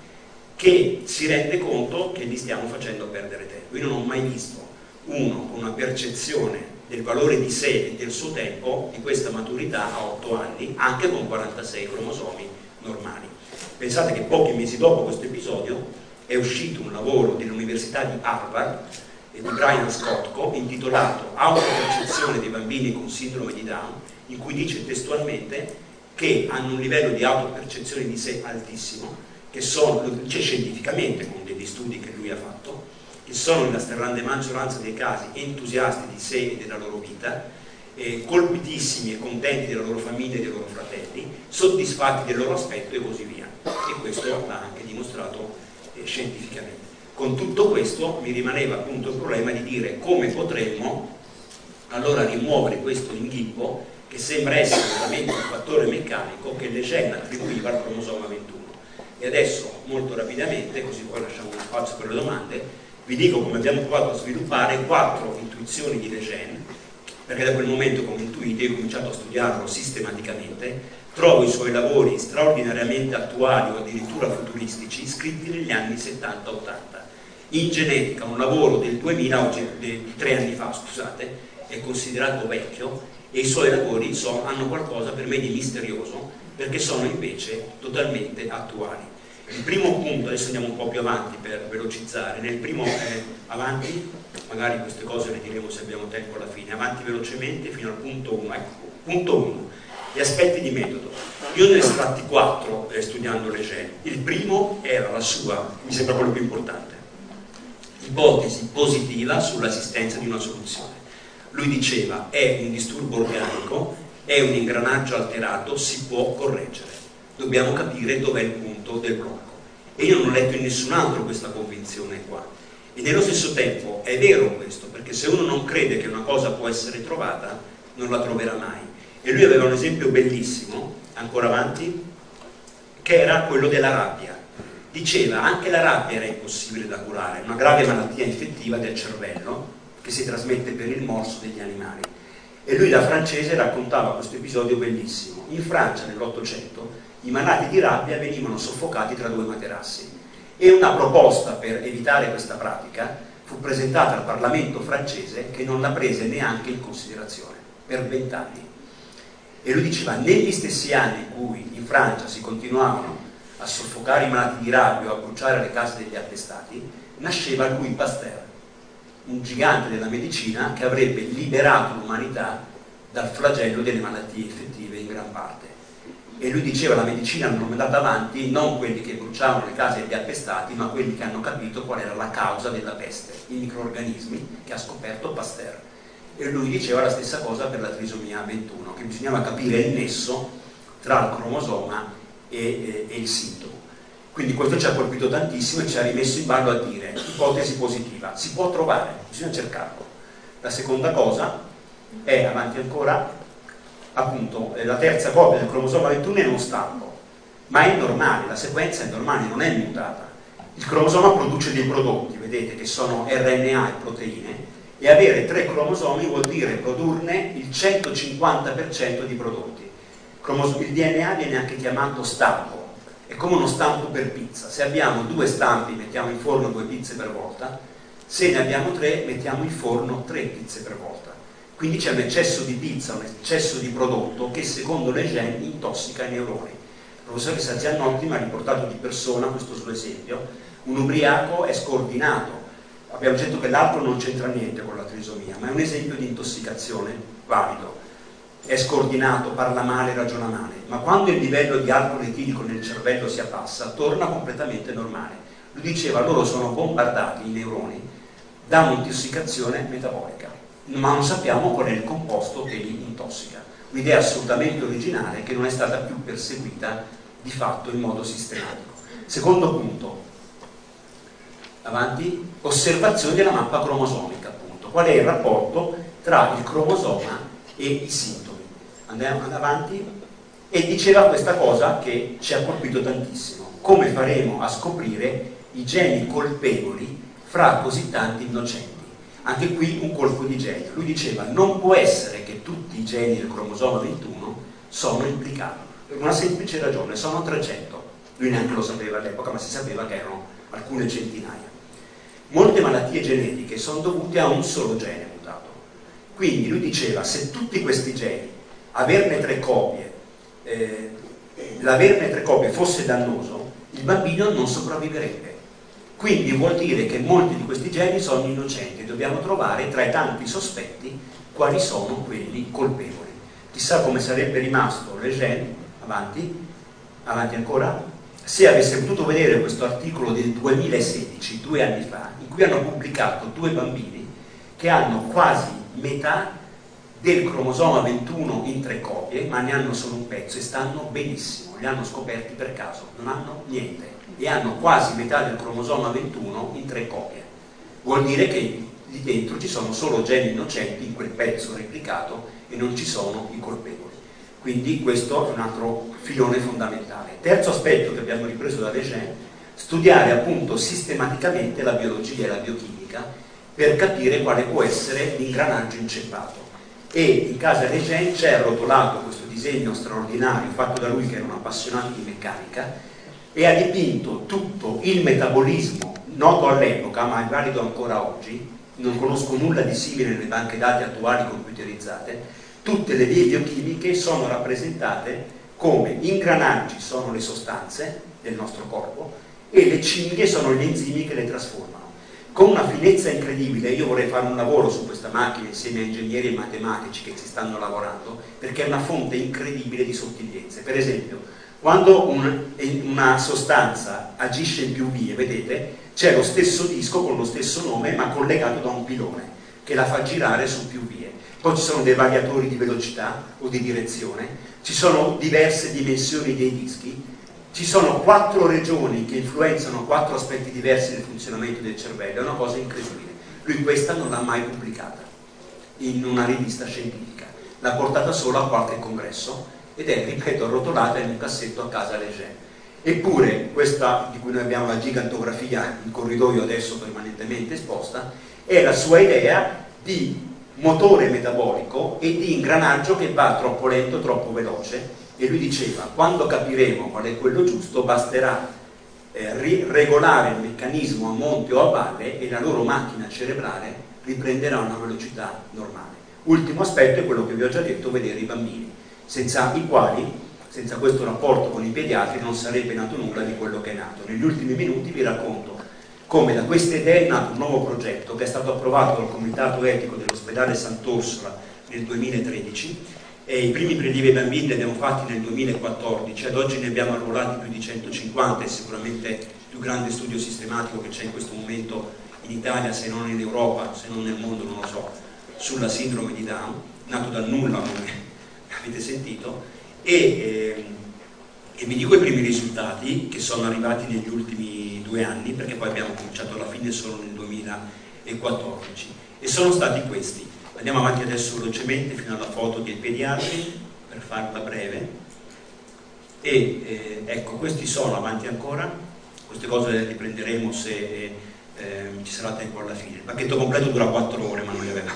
che si rende conto che gli stiamo facendo perdere tempo. Io non ho mai visto uno con una percezione del valore di sé e del suo tempo di questa maturità a otto anni, anche con quarantasei cromosomi normali. Pensate che pochi mesi dopo questo episodio è uscito un lavoro dell'Università di Harvard e di Brian Skotko intitolato Autopercezione dei bambini con sindrome di Down, in cui dice testualmente che hanno un livello di autopercezione di sé altissimo, che sono, lo dice scientificamente con degli studi che lui ha fatto, che sono nella stragrande maggioranza dei casi entusiasti di sé e della loro vita, eh, colpitissimi e contenti della loro famiglia e dei loro fratelli, soddisfatti del loro aspetto e così via. E questo l'ha anche dimostrato eh, scientificamente. Con tutto questo mi rimaneva appunto il problema di dire come potremmo allora rimuovere questo inghippo che sembra essere veramente un fattore meccanico che Lejeune attribuiva al cromosoma ventuno. E adesso, molto rapidamente, così poi lasciamo uno spazio per le domande, vi dico come abbiamo provato a sviluppare quattro intuizioni di Lejeune, perché da quel momento, come intuite, io ho cominciato a studiarlo sistematicamente, trovo i suoi lavori straordinariamente attuali o addirittura futuristici, scritti negli anni settanta ottanta. In genetica, un lavoro del duemila, oggi, di tre anni fa, scusate, è considerato vecchio, e i suoi lavori sono, hanno qualcosa per me di misterioso, perché sono invece totalmente attuali. Il primo punto, adesso andiamo un po' più avanti per velocizzare, nel primo eh, avanti, magari queste cose le diremo se abbiamo tempo alla fine, avanti velocemente fino al punto uno. Ecco, punto uno, gli aspetti di metodo. Io ne ho estratti quattro eh, studiando Lejeune. Il primo era la sua, mi sembra quello più importante, ipotesi positiva sull'assistenza di una soluzione. Lui diceva: è un disturbo organico, è un ingranaggio alterato, si può correggere, dobbiamo capire dov'è il punto del blocco. E io non ho letto in nessun altro questa convinzione qua, e nello stesso tempo è vero questo, perché se uno non crede che una cosa può essere trovata non la troverà mai. E lui aveva un esempio bellissimo, ancora avanti, che era quello della rabbia. Diceva: anche la rabbia era impossibile da curare, una grave malattia infettiva del cervello che si trasmette per il morso degli animali. E lui da francese raccontava questo episodio bellissimo. In Francia nell'Ottocento i malati di rabbia venivano soffocati tra due materassi, e una proposta per evitare questa pratica fu presentata al Parlamento francese, che non la prese neanche in considerazione per vent'anni. E lui diceva: negli stessi anni in cui in Francia si continuavano a soffocare i malati di rabbia o a bruciare le case degli attestati, nasceva Louis Pasteur, un gigante della medicina che avrebbe liberato l'umanità dal flagello delle malattie infettive in gran parte. E lui diceva: la medicina non è andata avanti non quelli che bruciavano le case degli attestati, ma quelli che hanno capito qual era la causa della peste, i microrganismi che ha scoperto Pasteur. E lui diceva la stessa cosa per la trisomia ventuno, che bisognava capire il nesso tra il cromosoma e, e, e il sintomo. Quindi questo ci ha colpito tantissimo e ci ha rimesso in ballo a dire: ipotesi positiva, si può trovare, bisogna cercarlo. La seconda cosa è, avanti ancora, appunto, la terza copia del cromosoma ventuno è non stampo, ma è normale, la sequenza è normale, non è mutata. Il cromosoma produce dei prodotti, vedete, che sono R N A e proteine, e avere tre cromosomi vuol dire produrne il centocinquanta per cento di prodotti. Il D N A viene anche chiamato stampo. È come uno stampo per pizza. Se abbiamo due stampi mettiamo in forno due pizze per volta, se ne abbiamo tre mettiamo in forno tre pizze per volta. Quindi c'è un eccesso di pizza, un eccesso di prodotto che secondo Lejeune intossica i neuroni. Il professore Sargianotti mi ha riportato di persona questo suo esempio: un ubriaco è scordinato. Abbiamo detto che l'altro non c'entra niente con la trisomia, ma è un esempio di intossicazione valido. è scordinato, parla male, ragiona male, ma quando il livello di alcol etilico nel cervello si abbassa, torna completamente normale. Lui diceva, loro sono bombardati, i neuroni, da un'intossicazione metabolica, ma non sappiamo qual è il composto che li intossica. Un'idea assolutamente originale che non è stata più perseguita di fatto in modo sistematico. Secondo punto, avanti, osservazione della mappa cromosomica, appunto. Qual è il rapporto tra il cromosoma e i sintomi? Andiamo avanti. E diceva questa cosa che ci ha colpito tantissimo: come faremo a scoprire i geni colpevoli fra così tanti innocenti? Anche qui un colpo di genio. Lui diceva, non può essere che tutti i geni del cromosoma ventuno sono implicati, per una semplice ragione: sono trecento. Lui neanche lo sapeva all'epoca, ma si sapeva che erano alcune centinaia. Molte malattie genetiche sono dovute a un solo gene mutato. Quindi lui diceva, se tutti questi geni, averne tre copie, eh, l'averne tre copie fosse dannoso, il bambino non sopravviverebbe. Quindi vuol dire che molti di questi geni sono innocenti. Dobbiamo trovare tra i tanti sospetti quali sono quelli colpevoli. Chissà come sarebbe rimasto Lejeune, avanti, avanti ancora, se avesse potuto vedere questo articolo del duemilasedici, due anni fa, in cui hanno pubblicato due bambini che hanno quasi metà del cromosoma ventuno in tre copie, ma ne hanno solo un pezzo e stanno benissimo, li hanno scoperti per caso, non hanno niente, e hanno quasi metà del cromosoma ventuno in tre copie. Vuol dire che lì dentro ci sono solo geni innocenti in quel pezzo replicato e non ci sono i colpevoli. Quindi questo è un altro filone fondamentale. Terzo aspetto che abbiamo ripreso da Lejeune: studiare appunto sistematicamente la biologia e la biochimica per capire quale può essere l'ingranaggio inceppato. E in casa Lejeune c'è arrotolato questo disegno straordinario fatto da lui, che era un appassionato di meccanica, e ha dipinto tutto il metabolismo noto all'epoca, ma è valido ancora oggi. Non conosco nulla di simile nelle banche dati attuali computerizzate. Tutte le vie biochimiche sono rappresentate come ingranaggi, sono le sostanze del nostro corpo, e le cinghie sono gli enzimi che le trasformano. Con una finezza incredibile. Io vorrei fare un lavoro su questa macchina insieme a ingegneri e matematici che ci stanno lavorando, perché è una fonte incredibile di sottigliezze. Per esempio, quando un, una sostanza agisce in più vie, vedete, c'è lo stesso disco con lo stesso nome, ma collegato da un pilone che la fa girare su più vie. Poi ci sono dei variatori di velocità o di direzione, ci sono diverse dimensioni dei dischi, ci sono quattro regioni che influenzano quattro aspetti diversi del funzionamento del cervello. È una cosa incredibile. Lui questa non l'ha mai pubblicata in una rivista scientifica, l'ha portata solo a qualche congresso ed è, ripeto, arrotolata in un cassetto a casa Lejeune. Eppure questa, di cui noi abbiamo la gigantografia in corridoio adesso permanentemente esposta, è la sua idea di motore metabolico e di ingranaggio che va troppo lento, troppo veloce. E lui diceva, quando capiremo qual è quello giusto, basterà eh, regolare il meccanismo a monte o a valle e la loro macchina cerebrale riprenderà una velocità normale. Ultimo aspetto è quello che vi ho già detto: vedere i bambini, senza i quali, senza questo rapporto con i pediatri, non sarebbe nato nulla di quello che è nato. Negli ultimi minuti vi racconto come da queste idee è nato un nuovo progetto che è stato approvato dal Comitato Etico dell'Ospedale Sant'Orsola nel duemilatredici. E i primi prelievi ai bambini li abbiamo fatti nel duemilaquattordici, ad oggi ne abbiamo arruolati più di centocinquanta, è sicuramente il più grande studio sistematico che c'è in questo momento in Italia, se non in Europa, se non nel mondo, non lo so, sulla sindrome di Down, nato dal nulla, come avete sentito, e, eh, e vi dico i primi risultati che sono arrivati negli ultimi due anni, perché poi abbiamo cominciato alla fine solo nel duemilaquattordici, e sono stati questi. Andiamo avanti adesso velocemente fino alla foto dei pediatri, per farla breve. E eh, ecco, questi sono, avanti ancora, queste cose le riprenderemo se eh, ci sarà tempo alla fine. Il pacchetto completo dura quattro ore, ma non le avevamo.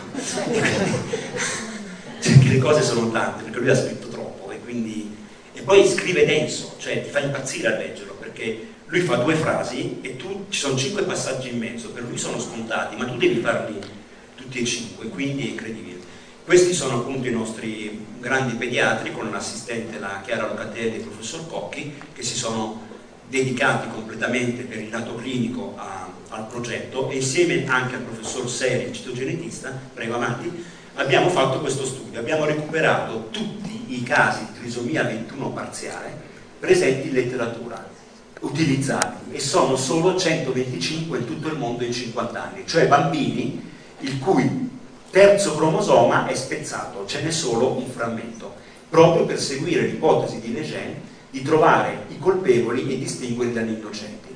Cioè, che le cose sono tante, perché lui ha scritto troppo, e quindi... E poi scrive denso, cioè ti fa impazzire a leggerlo, perché lui fa due frasi e tu, ci sono cinque passaggi in mezzo, per lui sono scontati, ma tu devi farli tutti e cinque, quindi è incredibile. Questi sono appunto i nostri grandi pediatri, con l'assistente, la Chiara Locatelli e il professor Cocchi, che si sono dedicati completamente per il lato clinico a, al progetto, e insieme anche al professor Seri, il citogenetista, prego avanti, abbiamo fatto questo studio, abbiamo recuperato tutti i casi di trisomia ventuno parziale presenti in letteratura, utilizzati, e sono solo centoventicinque in tutto il mondo in cinquanta anni, cioè bambini il cui terzo cromosoma è spezzato, ce n'è solo un frammento, proprio per seguire l'ipotesi di Lejeune di trovare i colpevoli e distinguerli dagli innocenti.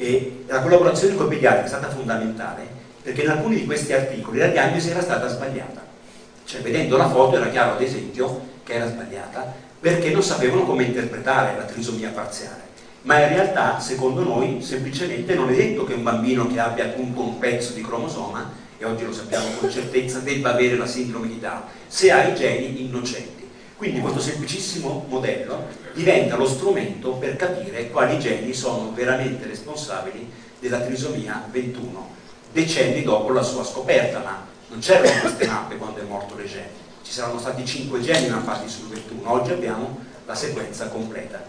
E la collaborazione con i pediatri è stata fondamentale, perché in alcuni di questi articoli la diagnosi era stata sbagliata, cioè vedendo la foto era chiaro ad esempio che era sbagliata, perché non sapevano come interpretare la trisomia parziale. Ma in realtà, secondo noi, semplicemente non è detto che un bambino che abbia appunto un pezzo di cromosoma, e oggi lo sappiamo con certezza, debba avere la sindrome di Down, se ha i geni innocenti. Quindi questo semplicissimo modello diventa lo strumento per capire quali geni sono veramente responsabili della trisomia ventuno, decenni dopo la sua scoperta, ma non c'erano queste mappe quando è morto Lejeune, ci saranno stati cinque geni mappati sul ventuno, oggi abbiamo la sequenza completa.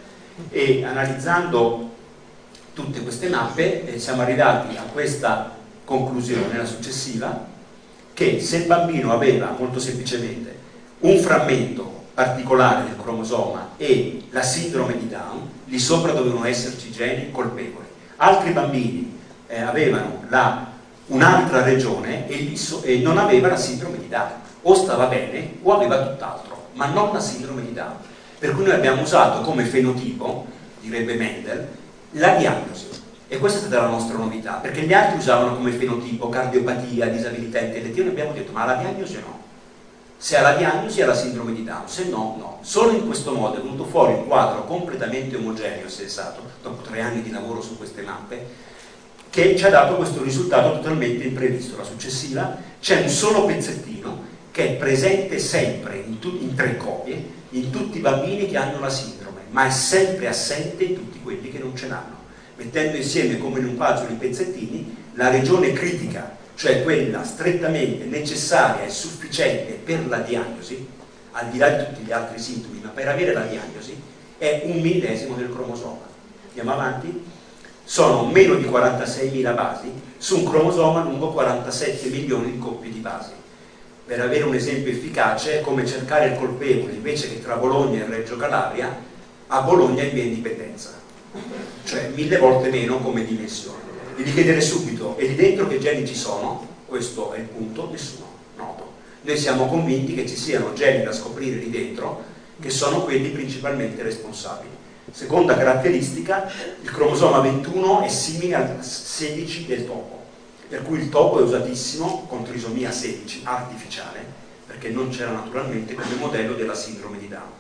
E analizzando tutte queste mappe eh, siamo arrivati a questa conclusione, la successiva, che se il bambino aveva molto semplicemente un frammento particolare del cromosoma e la sindrome di Down, lì sopra dovevano esserci geni colpevoli. Altri bambini eh, avevano un'altra regione e, lì so, e non aveva la sindrome di Down, o stava bene o aveva tutt'altro, ma non la sindrome di Down. Per cui noi abbiamo usato come fenotipo, direbbe Mendel, la diagnosi. E questa è stata la nostra novità, perché gli altri usavano come fenotipo cardiopatia, disabilità intellettiva, noi abbiamo detto ma la diagnosi no. Se ha la diagnosi ha la sindrome di Down, se no, no. Solo in questo modo è venuto fuori un quadro completamente omogeneo e sensato, dopo tre anni di lavoro su queste mappe, che ci ha dato questo risultato totalmente imprevisto. La successiva c'è un solo pezzettino che è presente sempre in, in tre copie, in tutti i bambini che hanno la sindrome, ma è sempre assente in tutti quelli che non ce l'hanno, mettendo insieme come in un puzzle i pezzettini la regione critica, cioè quella strettamente necessaria e sufficiente per la diagnosi, al di là di tutti gli altri sintomi, ma per avere la diagnosi è un millesimo del cromosoma. Andiamo avanti? Sono meno di quarantaseimila basi su un cromosoma lungo quarantasette milioni di coppie di basi. Per avere un esempio efficace è come cercare il colpevole invece che tra Bologna e Reggio Calabria, a Bologna in via Indipendenza, cioè mille volte meno come dimensione. Devi chiedere subito, e lì dentro che geni ci sono? Questo è il punto, nessuno, noto. Noi siamo convinti che ci siano geni da scoprire lì dentro, che sono quelli principalmente responsabili. Seconda caratteristica, il cromosoma ventuno è simile al sedici del topo, per cui il topo è usatissimo con trisomia sedici, artificiale, perché non c'era naturalmente come modello della sindrome di Down.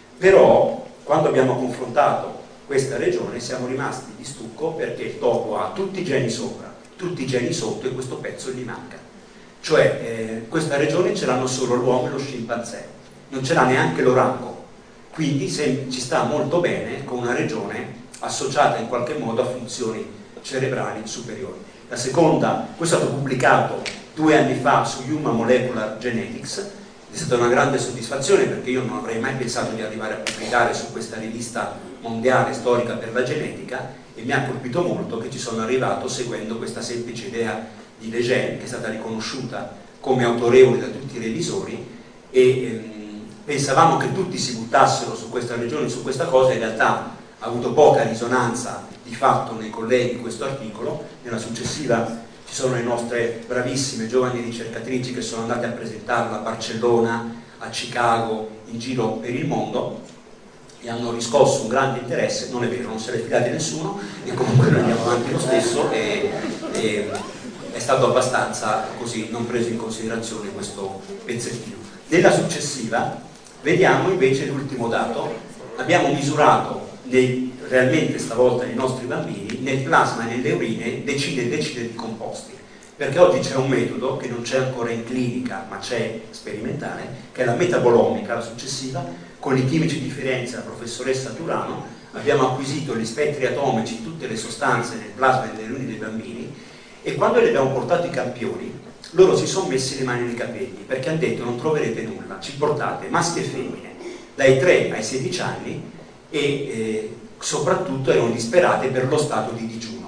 Però, quando abbiamo confrontato questa regione siamo rimasti di stucco, perché il topo ha tutti i geni sopra, tutti i geni sotto, e questo pezzo gli manca. Cioè eh, questa regione ce l'hanno solo l'uomo e lo scimpanzé, non ce l'ha neanche l'orango, quindi se, ci sta molto bene con una regione associata in qualche modo a funzioni cerebrali superiori. La seconda, questo è stato pubblicato due anni fa su Human Molecular Genetics, è stata una grande soddisfazione, perché io non avrei mai pensato di arrivare a pubblicare su questa rivista mondiale storica per la genetica, e mi ha colpito molto che ci sono arrivato seguendo questa semplice idea di Lejeune, che è stata riconosciuta come autorevole da tutti i revisori, e ehm, pensavamo che tutti si buttassero su questa regione, su questa cosa. In realtà ha avuto poca risonanza di fatto nei colleghi questo articolo. Nella successiva ci sono le nostre bravissime giovani ricercatrici che sono andate a presentarla a Barcellona, a Chicago, in giro per il mondo, e hanno riscosso un grande interesse. Non è vero, non se ne è fidato nessuno, e comunque noi andiamo avanti lo stesso, e, e è stato abbastanza così non preso in considerazione questo pezzettino. Nella successiva vediamo invece l'ultimo dato. Abbiamo misurato nei, realmente stavolta nei nostri bambini, nel plasma e nelle urine, decine e decine di composti, perché oggi c'è un metodo che non c'è ancora in clinica ma c'è sperimentale, che è la metabolomica, la successiva. Con i chimici di Firenze, la professoressa Turano, abbiamo acquisito gli spettri atomici di tutte le sostanze nel plasma e nelle urine dei bambini, e quando li abbiamo portati i campioni, loro si sono messi le mani nei capelli, perché hanno detto: non troverete nulla, ci portate maschi e femmine dai tre ai sedici anni, e eh, soprattutto erano disperate per lo stato di digiuno.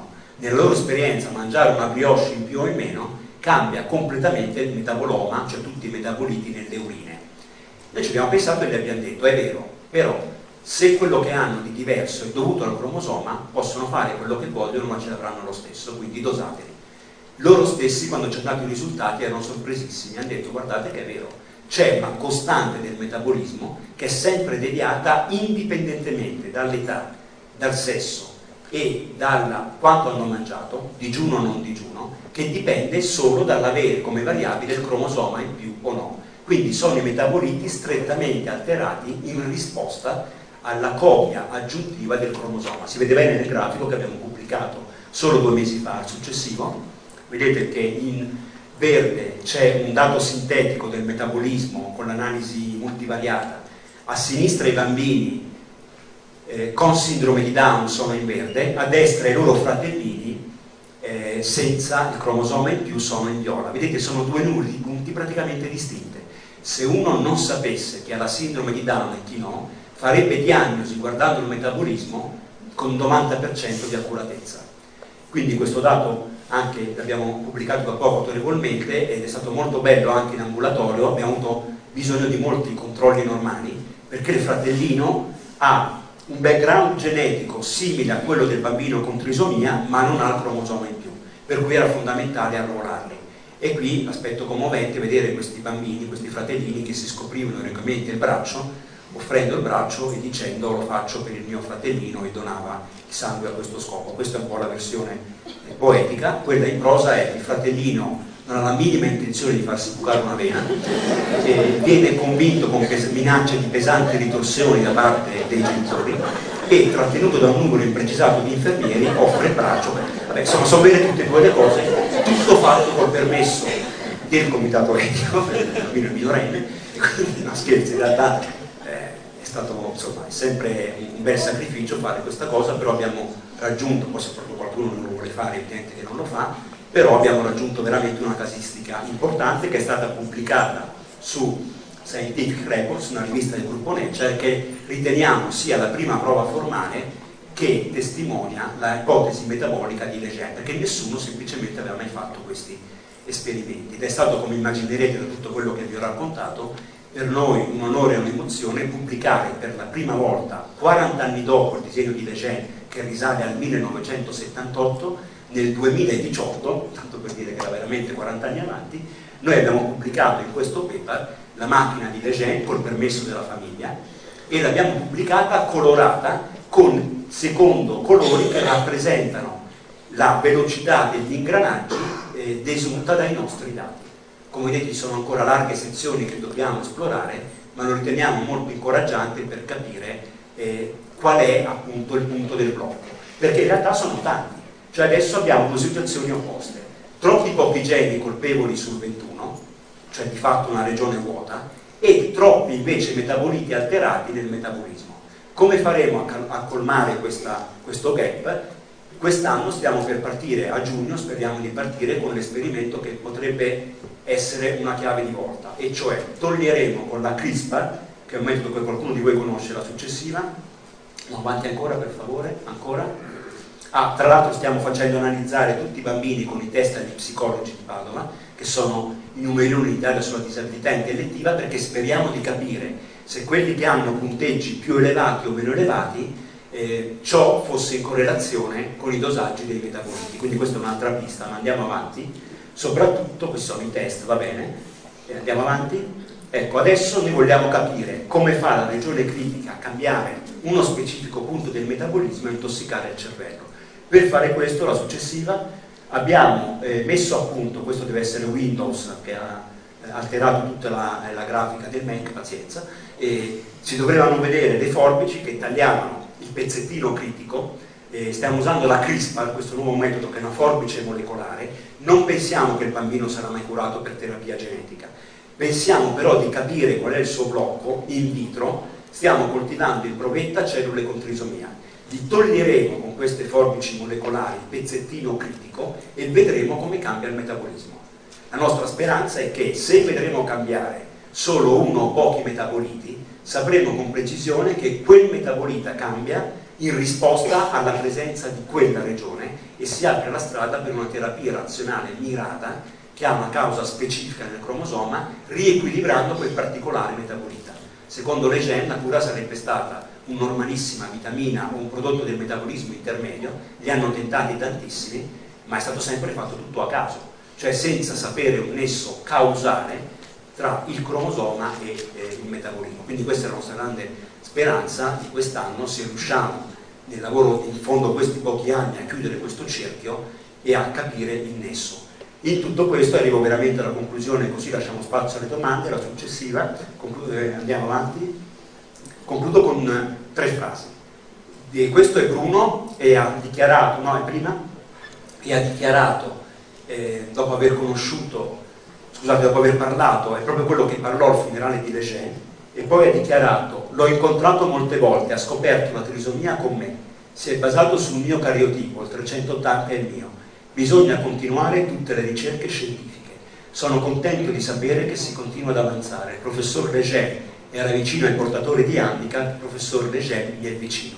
nella loro esperienza mangiare una brioche in più o in meno cambia completamente il metaboloma, cioè tutti i metaboliti nelle urine. Noi ci abbiamo pensato e gli abbiamo detto, è vero, però se quello che hanno di diverso è dovuto al cromosoma, possono fare quello che vogliono ma ce l'avranno lo stesso, quindi dosateli. Loro stessi, quando ci hanno dato i risultati, erano sorpresissimi, hanno detto guardate che è vero, c'è una costante del metabolismo che è sempre deviata indipendentemente dall'età, dal sesso e da quanto hanno mangiato, digiuno o non digiuno, che dipende solo dall'avere come variabile il cromosoma in più o no. Quindi sono i metaboliti strettamente alterati in risposta alla copia aggiuntiva del cromosoma. Si vede bene nel grafico che abbiamo pubblicato solo due mesi fa, il successivo. Vedete che in verde c'è un dato sintetico del metabolismo con l'analisi multivariata, a sinistra i bambini eh, con sindrome di Down sono in verde, a destra i loro fratellini eh, senza il cromosoma in più sono in viola. Vedete, sono due nulle di punti praticamente distinte. Se uno non sapesse che ha la sindrome di Down e chi no, farebbe diagnosi guardando il metabolismo con novanta per cento di accuratezza. Quindi questo dato anche l'abbiamo pubblicato da poco autorevolmente ed è stato molto bello anche in ambulatorio. Abbiamo avuto bisogno di molti controlli normali perché il fratellino ha un background genetico simile a quello del bambino con trisomia ma non ha il cromosoma in più, per cui era fondamentale arruolarli. E qui aspetto commovente vedere questi bambini, questi fratellini che si scoprivano eroicamente il braccio, offrendo il braccio e dicendo lo faccio per il mio fratellino, e donava il sangue a questo scopo. Questa è un po' la versione eh, poetica. Quella in prosa è: il fratellino non ha la minima intenzione di farsi bucare una vena, eh, viene convinto con minacce di pesanti ritorsioni da parte dei genitori e, trattenuto da un numero imprecisato di infermieri, offre il braccio. Vabbè, insomma, sono bene tutte e due le cose, tutto fatto col permesso del comitato etico per il bambino minorenne, e quindi no, scherzi, in realtà è stato, insomma, è sempre un bel sacrificio fare questa cosa, però abbiamo raggiunto, poi se proprio qualcuno non lo vuole fare, è evidente che non lo fa, però abbiamo raggiunto veramente una casistica importante che è stata pubblicata su Scientific Reports, una rivista del gruppo Nature, che riteniamo sia la prima prova formale che testimonia l'ipotesi metabolica di Lejeune, perché nessuno semplicemente aveva mai fatto questi esperimenti. Ed è stato, come immaginerete da tutto quello che vi ho raccontato, per noi un onore e un'emozione pubblicare per la prima volta, quaranta anni dopo il disegno di Lejeune, che risale al millenovecentosettantotto, nel duemiladiciotto, tanto per dire che era veramente quaranta anni avanti, noi abbiamo pubblicato in questo paper la macchina di Lejeune col permesso della famiglia, e l'abbiamo pubblicata colorata con secondo colori che rappresentano la velocità degli ingranaggi eh, desunta dai nostri dati. Come vedete ci sono ancora larghe sezioni che dobbiamo esplorare, ma lo riteniamo molto incoraggiante per capire eh, qual è appunto il punto del blocco, perché in realtà sono tanti. Cioè adesso abbiamo due situazioni opposte: troppi pochi geni colpevoli sul ventuno, cioè di fatto una regione vuota, e troppi invece metaboliti alterati nel metabolismo. Come faremo a, a colmare questa, questo gap? Quest'anno stiamo per partire, a giugno speriamo di partire con l'esperimento che potrebbe essere una chiave di volta, e cioè toglieremo con la CRISPR, che è un metodo che qualcuno di voi conosce, la successiva. No, avanti ancora per favore, ancora. Ah, tra l'altro stiamo facendo analizzare tutti i bambini con i test agli psicologi di Padova, che sono i numeri uno in Italia sulla disabilità intellettiva, perché speriamo di capire se quelli che hanno punteggi più elevati o meno elevati, eh, ciò fosse in correlazione con i dosaggi dei metaboliti. Quindi questa è un'altra pista, ma andiamo avanti. Soprattutto, questi sono i test, va bene? Eh, andiamo avanti? Ecco, adesso noi vogliamo capire come fa la regione critica a cambiare uno specifico punto del metabolismo e intossicare il cervello. Per fare questo, la successiva, abbiamo eh, messo a punto, questo deve essere Windows che ha eh, alterato tutta la, la grafica del Mac, pazienza, e si dovevano vedere le forbici che tagliavano il pezzettino critico. Eh, stiamo usando la CRISPR, questo nuovo metodo che è una forbice molecolare. Non pensiamo che il bambino sarà mai curato per terapia genetica, pensiamo però di capire qual è il suo blocco in vitro. Stiamo coltivando in provetta cellule con trisomia. Li toglieremo con queste forbici molecolari il pezzettino critico e vedremo come cambia il metabolismo. La nostra speranza è che se vedremo cambiare solo uno o pochi metaboliti, sapremo con precisione che quel metabolita cambia in risposta alla presenza di quella regione, e si apre la strada per una terapia razionale mirata che ha una causa specifica nel cromosoma, riequilibrando quel particolare metabolita. Secondo Lejeune la cura sarebbe stata una normalissima vitamina o un prodotto del metabolismo intermedio, li hanno tentati tantissimi, ma è stato sempre fatto tutto a caso, cioè senza sapere un nesso causale tra il cromosoma e eh, il metabolismo. Quindi questa è la nostra grande speranza di quest'anno, se riusciamo nel lavoro in fondo questi pochi anni a chiudere questo cerchio e a capire il nesso. In tutto questo arrivo veramente alla conclusione, così lasciamo spazio alle domande. La successiva, concludo, eh, andiamo avanti, concludo con eh, tre frasi. E questo è Bruno, e ha dichiarato, no è prima, e ha dichiarato, eh, dopo aver conosciuto, scusate, dopo aver parlato, è proprio quello che parlò al funerale di Lejeune, e poi ha dichiarato: l'ho incontrato molte volte, ha scoperto la trisomia con me, si è basato sul mio cariotipo, il trecentottanta è il mio, bisogna continuare tutte le ricerche scientifiche, sono contento di sapere che si continua ad avanzare, il professor Lejeune era vicino ai portatori di handicap, il professor Lejeune mi è vicino.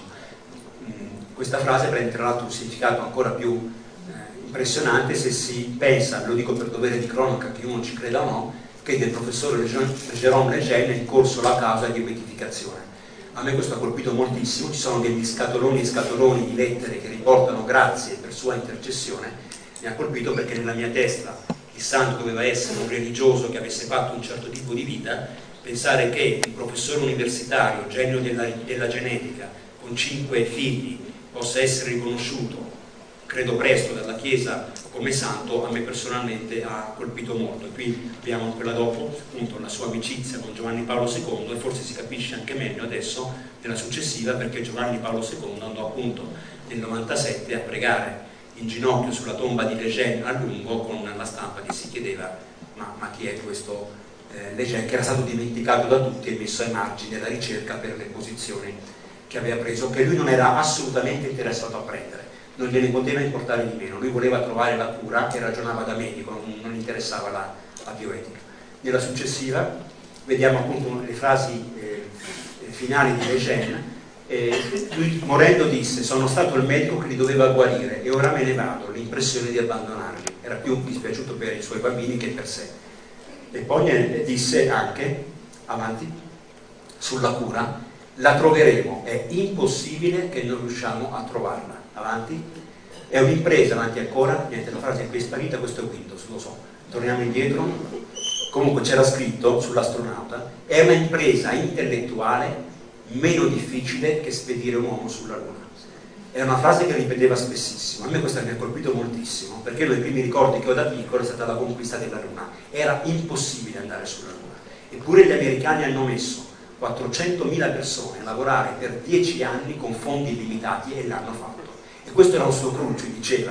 Questa frase prende tra l'altro un significato ancora più eh, impressionante se si pensa, lo dico per dovere di cronaca, che uno ci creda o no, che del professore Jérôme Lejeune è in corso la causa di beatificazione. A me questo ha colpito moltissimo, ci sono degli scatoloni e scatoloni di lettere che riportano grazie per sua intercessione, mi ha colpito perché nella mia testa il santo doveva essere un religioso che avesse fatto un certo tipo di vita. Pensare che un professore universitario, genio della, della genetica, con cinque figli, possa essere riconosciuto, credo presto, dalla Chiesa come santo, a me personalmente ha colpito molto. E qui abbiamo quella dopo, appunto, la sua amicizia con Giovanni Paolo secondo, e forse si capisce anche meglio adesso nella successiva, perché Giovanni Paolo secondo andò appunto nel novantasette a pregare in ginocchio sulla tomba di Lejeune a lungo, con la stampa che si chiedeva ma, ma chi è questo eh, Lejeune, che era stato dimenticato da tutti e messo ai margini della ricerca per le posizioni che aveva preso, che lui non era assolutamente interessato a prendere, non gliene poteva importare di meno, lui voleva trovare la cura e ragionava da medico, non, non interessava la, la bioetica. Nella successiva vediamo appunto le frasi eh, finali di Lejeune. Eh, lui morendo disse: sono stato il medico che li doveva guarire e ora me ne vado, l'impressione di abbandonarli, era più dispiaciuto per i suoi bambini che per sé. E poi disse anche, avanti, sulla cura: la troveremo, è impossibile che non riusciamo a trovarla. Avanti, è un'impresa, avanti ancora, niente, la frase qui è sparita, questo è Windows, lo so, torniamo indietro. Comunque c'era scritto sull'astronauta: è un'impresa intellettuale meno difficile che spedire un uomo sulla Luna. È una frase che ripeteva spessissimo, a me questa mi ha colpito moltissimo, perché uno dei primi ricordi che ho da piccolo è stata la conquista della Luna. Era impossibile andare sulla Luna, eppure gli americani hanno messo quattrocentomila persone a lavorare per dieci anni con fondi limitati e l'hanno fatto. E questo era un suo cruccio, diceva: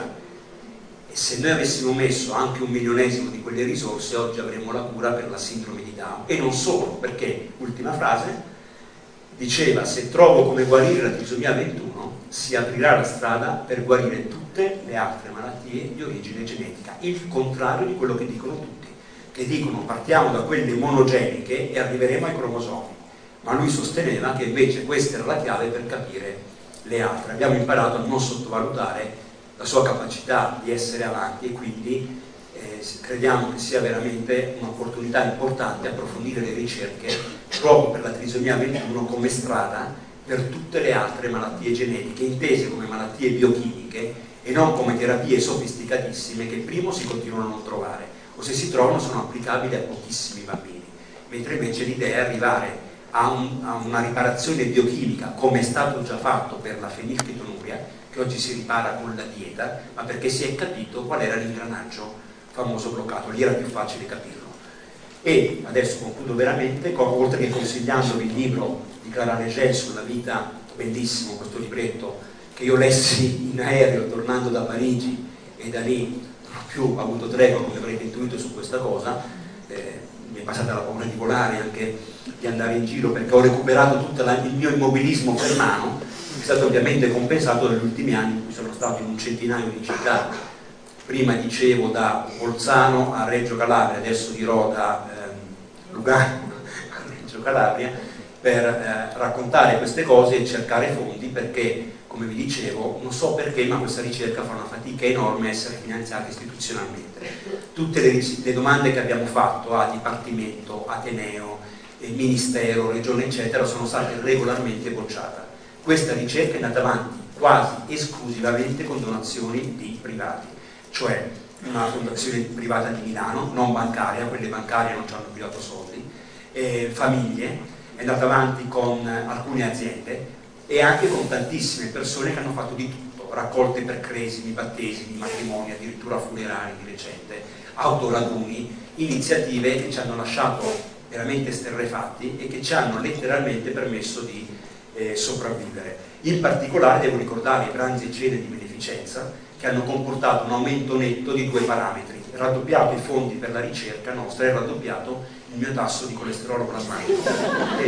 e se noi avessimo messo anche un milionesimo di quelle risorse, oggi avremmo la cura per la sindrome di Down. E non solo, perché, ultima frase, diceva: se trovo come guarire la trisomia ventuno, si aprirà la strada per guarire tutte le altre malattie di origine genetica. Il contrario di quello che dicono tutti, che dicono partiamo da quelle monogeniche e arriveremo ai cromosomi. Ma lui sosteneva che invece questa era la chiave per capire le altre. Abbiamo imparato a non sottovalutare la sua capacità di essere avanti, e quindi eh, crediamo che sia veramente un'opportunità importante approfondire le ricerche proprio per la trisomia ventuno come strada per tutte le altre malattie genetiche, intese come malattie biochimiche e non come terapie sofisticatissime che primo si continuano a non trovare, o se si trovano sono applicabili a pochissimi bambini, mentre invece l'idea è arrivare a, un, a una riparazione biochimica, come è stato già fatto per la fenilchetonuria, che oggi si ripara con la dieta, ma perché si è capito qual era l'ingranaggio famoso bloccato, lì era più facile capirlo. E adesso concludo veramente, con, oltre che consigliandovi il libro di Clara Lejeune sulla vita, bellissimo questo libretto, che io lessi in aereo tornando da Parigi, e da lì non ho più avuto tregua, come avrete intuito, su questa cosa. Eh, mi è passata la paura di volare, anche di andare in giro, perché ho recuperato tutto la, il mio immobilismo per mano, che è stato ovviamente compensato negli ultimi anni in cui sono stato in un centinaio di città. Prima dicevo da Bolzano a Reggio Calabria, adesso dirò da ehm, Lugano a Reggio Calabria, per eh, raccontare queste cose e cercare fondi, perché come vi dicevo, non so perché, ma questa ricerca fa una fatica enorme a essere finanziata istituzionalmente. Tutte le, le domande che abbiamo fatto a Dipartimento, Ateneo, eh, Ministero, Regione, eccetera, sono state regolarmente bocciate. Questa ricerca è andata avanti quasi esclusivamente con donazioni di privati, cioè una fondazione privata di Milano, non bancaria, quelle bancarie non ci hanno più dato soldi, eh, famiglie, è andata avanti con alcune aziende e anche con tantissime persone che hanno fatto di tutto, raccolte per cresimi, battesimi, matrimoni, addirittura funerali di recente, autoraduni, iniziative che ci hanno lasciato veramente sterrefatti e che ci hanno letteralmente permesso di eh, sopravvivere. In particolare devo ricordare i pranzi e cene di beneficenza che hanno comportato un aumento netto di due parametri: raddoppiato i fondi per la ricerca nostra e raddoppiato il mio tasso di colesterolo plasmatico, e,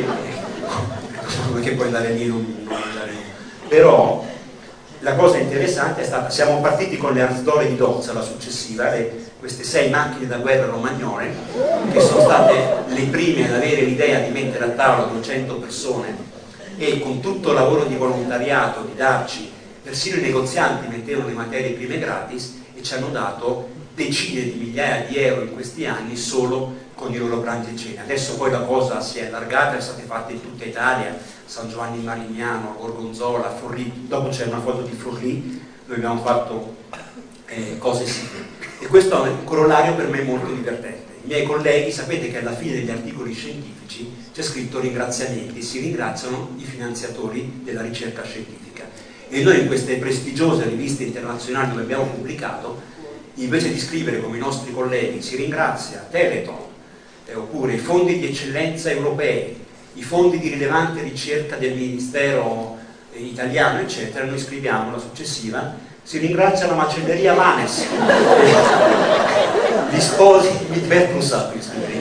e, che poi andare lì non, non andare lì. Però la cosa interessante è stata, siamo partiti con le Arsdore di Dozza, la successiva, le, queste sei macchine da guerra romagnole, che sono state le prime ad avere l'idea di mettere a tavola duecento persone e con tutto il lavoro di volontariato, di darci, persino i negozianti mettevano le materie prime gratis e ci hanno dato decine di migliaia di euro in questi anni solo con i loro pranzi e cene. Adesso poi la cosa si è allargata, è state fatte in tutta Italia, San Giovanni Marignano, Gorgonzola, Forlì, dopo c'è una foto di Forlì dove abbiamo fatto eh, cose simili. E questo è un corollario per me molto divertente. I miei colleghi, sapete che alla fine degli articoli scientifici c'è scritto ringraziamenti, si ringraziano i finanziatori della ricerca scientifica. E noi in queste prestigiose riviste internazionali dove abbiamo pubblicato, invece di scrivere come i nostri colleghi si ringrazia Teleton, eh, oppure i fondi di eccellenza europei, i fondi di rilevante ricerca del Ministero eh, italiano, eccetera, noi scriviamo la successiva: si ringrazia la macelleria Manes, gli sposi, mi diverto un sacco,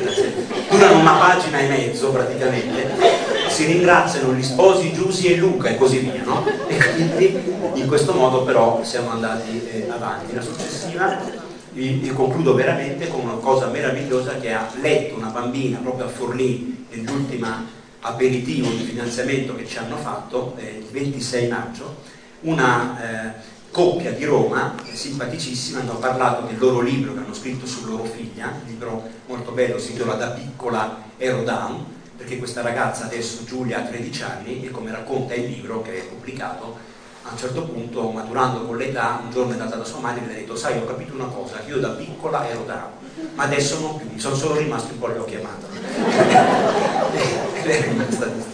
durano una pagina e mezzo praticamente, si ringraziano gli sposi Giusy e Luca e così via, no? E quindi in questo modo però siamo andati eh, avanti. La successiva, vi, vi concludo veramente con una cosa meravigliosa che ha letto una bambina proprio a Forlì nell'ultima aperitivo di finanziamento che ci hanno fatto eh, il ventisei maggio, una eh, coppia di Roma, simpaticissima, hanno parlato del loro libro che hanno scritto su loro figlia, un libro molto bello, si intitola Da piccola ero down, perché questa ragazza adesso, Giulia, ha tredici anni e, come racconta il libro che è pubblicato, a un certo punto, maturando con l'età, un giorno è andata da sua madre e le ha detto: sai, ho capito una cosa, io da piccola ero down, ma adesso non più, mi sono solo rimasti un po' gli occhi a mandorla. Ed è rimasta distinta.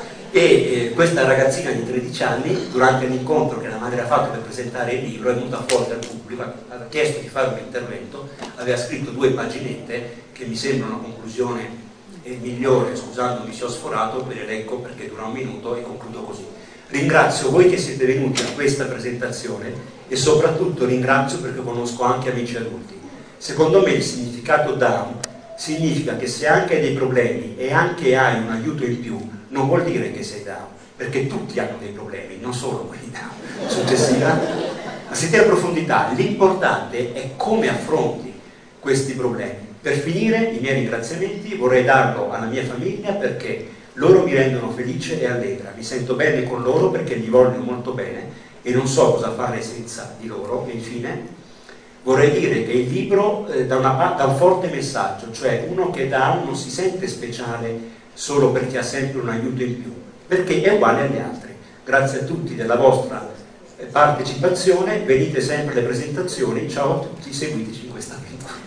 E eh, questa ragazzina di tredici anni, durante l'incontro che la madre ha fatto per presentare il libro, è venuta fuori al pubblico, ha chiesto di fare un intervento, aveva scritto due paginette che mi sembra una conclusione eh, migliore, scusandomi se ho sforato, ve le leggo perché dura un minuto e concludo così. Ringrazio voi che siete venuti a questa presentazione e soprattutto ringrazio perché conosco anche amici adulti. Secondo me il significato down significa che se anche hai dei problemi e anche hai un aiuto in più, non vuol dire che sei down, perché tutti hanno dei problemi, non solo quelli down. Successiva, ma siete a profondità, l'importante è come affronti questi problemi. Per finire, i miei ringraziamenti vorrei darlo alla mia famiglia perché loro mi rendono felice e allegra, mi sento bene con loro perché gli voglio molto bene e non so cosa fare senza di loro. E infine vorrei dire che il libro eh, dà, una, dà un forte messaggio, cioè uno che dà non si sente speciale solo perché ha sempre un aiuto in più, perché è uguale agli altri. Grazie a tutti della vostra partecipazione, venite sempre alle presentazioni, ciao a tutti, seguiteci in questa avventura.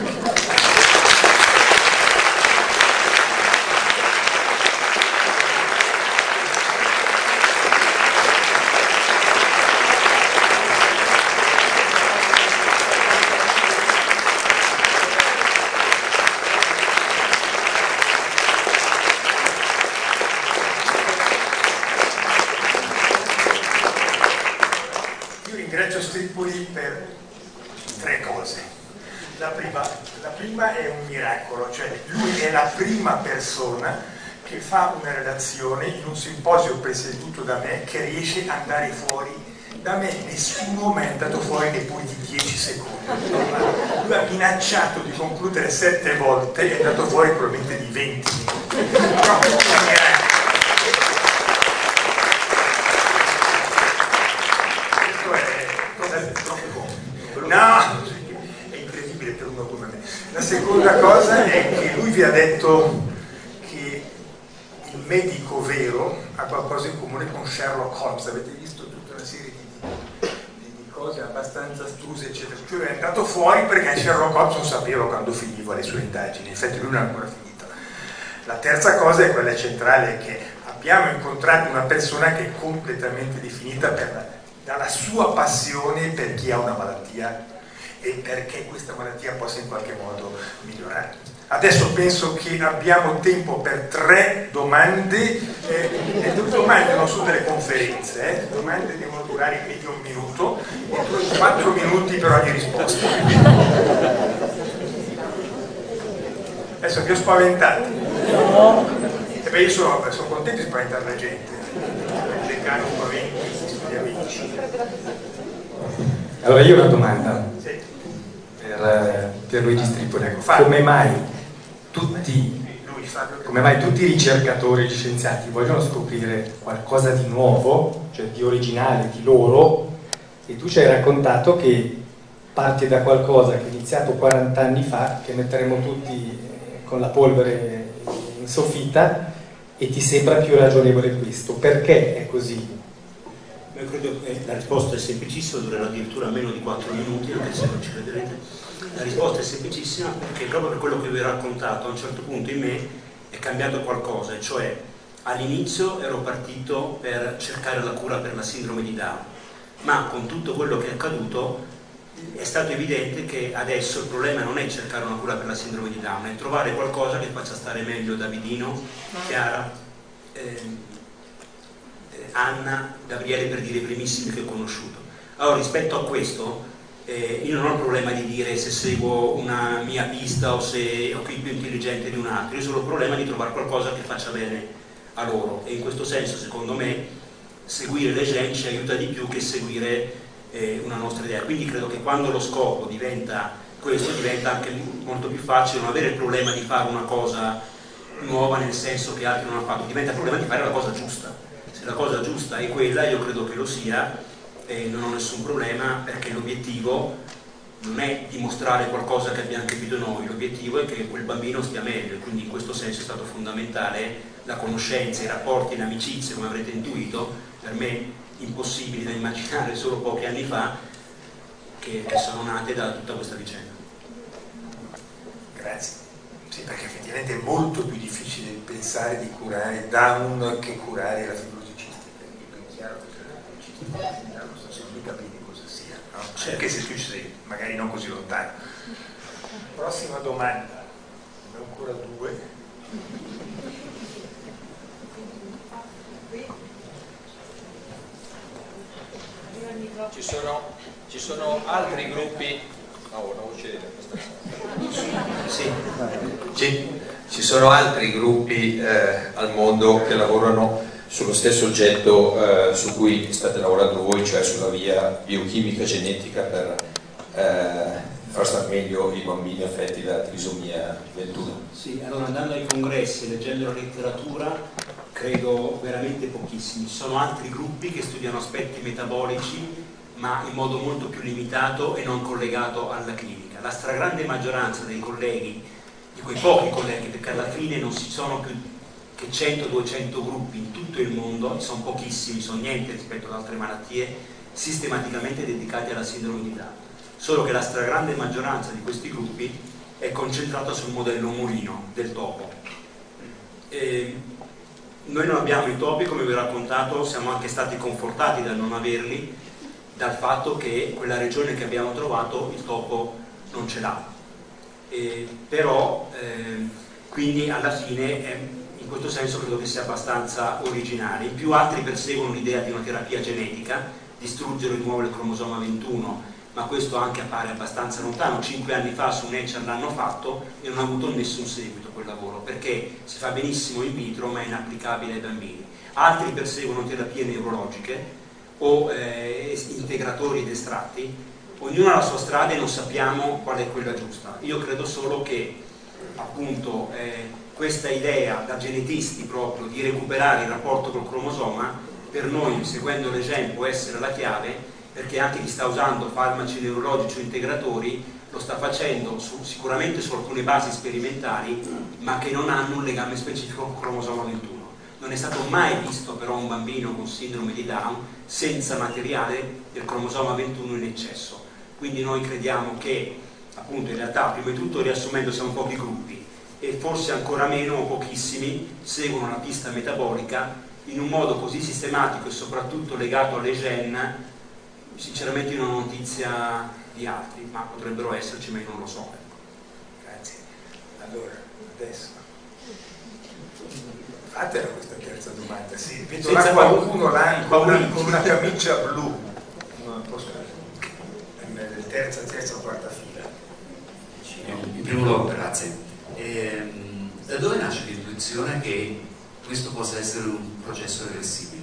Per tre cose. La prima, la prima è un miracolo, cioè lui è la prima persona che fa una relazione in un simposio presieduto da me che riesce ad andare fuori. Da me nessuno mai è andato fuori neppure di dieci secondi. Lui ha minacciato di concludere sette volte e è andato fuori probabilmente di venti minuti. Proprio un miracolo. La seconda cosa è che lui vi ha detto che il medico vero ha qualcosa in comune con Sherlock Holmes. Avete visto tutta una serie di, di, di cose abbastanza astruse, eccetera. Cioè è andato fuori perché Sherlock Holmes non sapeva quando finiva le sue indagini, infatti lui non ha ancora finito. La terza cosa è quella centrale, che abbiamo incontrato una persona che è completamente definita per, dalla sua passione per chi ha una malattia e perché questa malattia possa in qualche modo migliorare. Adesso penso che abbiamo tempo per tre domande, eh, le domande non sono delle conferenze, eh, le domande devono durare in medio un minuto e quattro minuti per ogni risposta. Adesso vi ho spaventati. E beh, io sono, sono contento di spaventare la gente, il decano spaventi gli amici. Allora io ho una domanda Sì. per Pierluigi Strippoli. Ecco, Fabio. Come mai tutti, Lui, Fabio, come mai tutti i ricercatori, gli scienziati vogliono scoprire qualcosa di nuovo, cioè di originale, di loro, e tu ci hai raccontato che parti da qualcosa che è iniziato quaranta anni fa, che metteremo tutti con la polvere in soffitta, e ti sembra più ragionevole questo? Perché è così? Io credo che la risposta è semplicissima, durerà addirittura meno di quattro minuti, anche se non ci crederete. La risposta è semplicissima perché proprio per quello che vi ho raccontato, a un certo punto in me è cambiato qualcosa, e cioè all'inizio ero partito per cercare la cura per la sindrome di Down, ma con tutto quello che è accaduto è stato evidente che adesso il problema non è cercare una cura per la sindrome di Down, è trovare qualcosa che faccia stare meglio Davidino, Chiara, eh, Anna, Gabriele, per dire i primissimi che ho conosciuto. Allora, rispetto a questo, eh, io non ho il problema di dire se seguo una mia pista o se ho chi più intelligente di un altro, io ho solo il problema di trovare qualcosa che faccia bene a loro, e in questo senso, secondo me, seguire le gente ci aiuta di più che seguire eh, una nostra idea. Quindi credo che quando lo scopo diventa questo, diventa anche molto più facile non avere il problema di fare una cosa nuova nel senso che altri non hanno fatto, diventa il problema di fare la cosa giusta. Se la cosa giusta è quella, io credo che lo sia, e non ho nessun problema, perché l'obiettivo non è dimostrare qualcosa che abbiamo capito noi, l'obiettivo è che quel bambino stia meglio, e quindi in questo senso è stato fondamentale la conoscenza, i rapporti, le amicizie, come avrete intuito, per me impossibili da immaginare solo pochi anni fa, che, che sono nate da tutta questa vicenda. Grazie. Sì, perché effettivamente è molto più difficile pensare di curare Down che curare la fibrosi cistica. È ben chiaro che la fibrosi cistica non so se mica bene cosa sia, no? Certo. Anche se tu sei magari non così lontano. Prossima domanda, ne ho ancora due. Ci sono, ci sono altri gruppi. Oh, non uccidete questa. Sì. Ci, ci sono altri gruppi eh, al mondo che lavorano sullo stesso oggetto eh, su cui state lavorando voi, cioè sulla via biochimica genetica per eh, far star meglio i bambini affetti da trisomia ventuno. Sì, allora andando ai congressi, leggendo la letteratura, credo veramente pochissimi. Ci sono altri gruppi che studiano aspetti metabolici, ma in modo molto più limitato e non collegato alla clinica. La stragrande maggioranza dei colleghi, di quei pochi colleghi, perché alla fine non ci sono più che cento duecento gruppi in tutto il mondo, sono pochissimi, sono niente rispetto ad altre malattie, sistematicamente dedicati alla sindrome di Down. Solo che la stragrande maggioranza di questi gruppi è concentrata sul modello mulino del topo. E noi non abbiamo i topi, come vi ho raccontato, siamo anche stati confortati dal non averli, dal fatto che quella regione che abbiamo trovato il topo non ce l'ha. Eh, però eh, quindi alla fine eh, in questo senso credo che sia abbastanza originale. In più altri perseguono l'idea di una terapia genetica, distruggere o rimuovere il cromosoma ventuno, ma questo anche appare abbastanza lontano. Cinque anni fa su Nature l'hanno fatto e non ha avuto nessun seguito quel lavoro, perché si fa benissimo in vitro ma è inapplicabile ai bambini. Altri perseguono terapie neurologiche o eh, integratori ed estratti, ognuno ha la sua strada e non sappiamo qual è quella giusta. Io credo solo che appunto eh, questa idea da genetisti proprio di recuperare il rapporto col cromosoma per noi, seguendo l'E G E M, può essere la chiave, perché anche chi sta usando farmaci neurologici o integratori lo sta facendo su, sicuramente su alcune basi sperimentali, ma che non hanno un legame specifico con il cromosoma ventuno. Non è stato mai visto però un bambino con sindrome di Down senza materiale del cromosoma ventuno in eccesso. Quindi noi crediamo che, appunto, in realtà, prima di tutto, riassumendo, siamo pochi gruppi e forse ancora meno o pochissimi seguono la pista metabolica in un modo così sistematico e soprattutto legato alle gene. Sinceramente io non ho notizia di altri, ma potrebbero esserci, ma io non lo so. Grazie. Allora, adesso fatela questa terza domanda. Sì, vedo là qualcuno là con una, con una camicia blu. Non posso nel terza, terza o quarta fila. In primo luogo, grazie. Ehm, da dove nasce l'intuizione che questo possa essere un processo reversibile?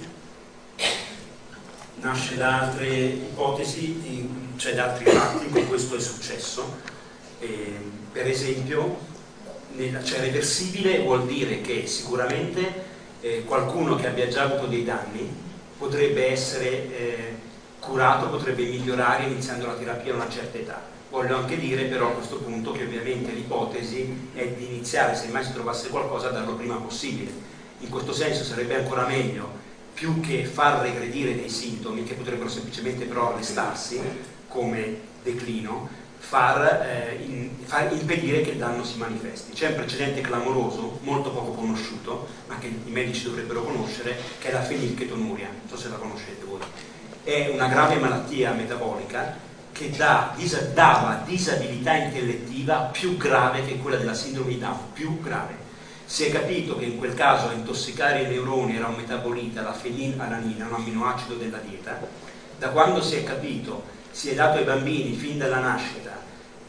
Nasce da altre ipotesi, cioè da altri fatti in cui questo è successo. Eh, per esempio, nella, cioè reversibile vuol dire che sicuramente eh, qualcuno che abbia già avuto dei danni potrebbe essere eh, curato, potrebbe migliorare iniziando la terapia a una certa età. Voglio anche dire però a questo punto che ovviamente l'ipotesi è di iniziare, se mai si trovasse qualcosa, a darlo prima possibile. In questo senso sarebbe ancora meglio, più che far regredire dei sintomi che potrebbero semplicemente però arrestarsi come declino, far, eh, in, far impedire che il danno si manifesti. C'è un precedente clamoroso, molto poco conosciuto, ma che i medici dovrebbero conoscere, che è la fenilchetonuria, non so se la conoscete voi. È una grave malattia metabolica che dà, dis, dava disabilità intellettiva più grave che quella della sindrome di Down, più grave. Si è capito che in quel caso a intossicare i neuroni era un metabolita, la fenilalanina, un amminoacido della dieta. Da quando si è capito, si è dato ai bambini fin dalla nascita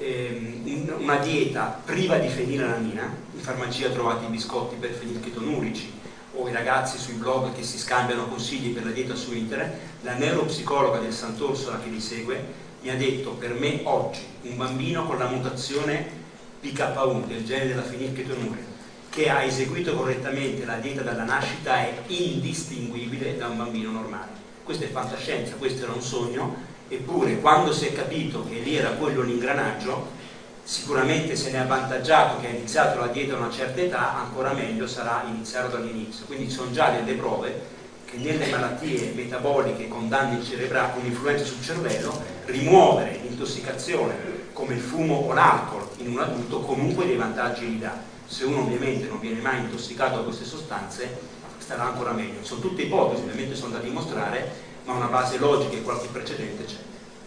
ehm, una dieta priva di fenilalanina. In farmacia trovate i biscotti per fenilchetonurici o i ragazzi sui blog che si scambiano consigli per la dieta su internet. La neuropsicologa del Sant'Orsola che li segue mi ha detto: per me oggi un bambino con la mutazione P K uno del gene della fenilchetonuria che ha eseguito correttamente la dieta dalla nascita è indistinguibile da un bambino normale. Questa è fantascienza, questo era un sogno, eppure quando si è capito che lì era quello l'ingranaggio, sicuramente se ne è avvantaggiato che ha iniziato la dieta a una certa età, ancora meglio sarà iniziare dall'inizio. Quindi ci sono già delle prove che nelle malattie metaboliche con danni cerebrali, con influenza sul cervello, rimuovere l'intossicazione come il fumo o l'alcol in un adulto comunque dei vantaggi li dà. Se uno ovviamente non viene mai intossicato da queste sostanze starà ancora meglio. Sono tutte ipotesi, ovviamente sono da dimostrare, ma una base logica e qualche precedente c'è.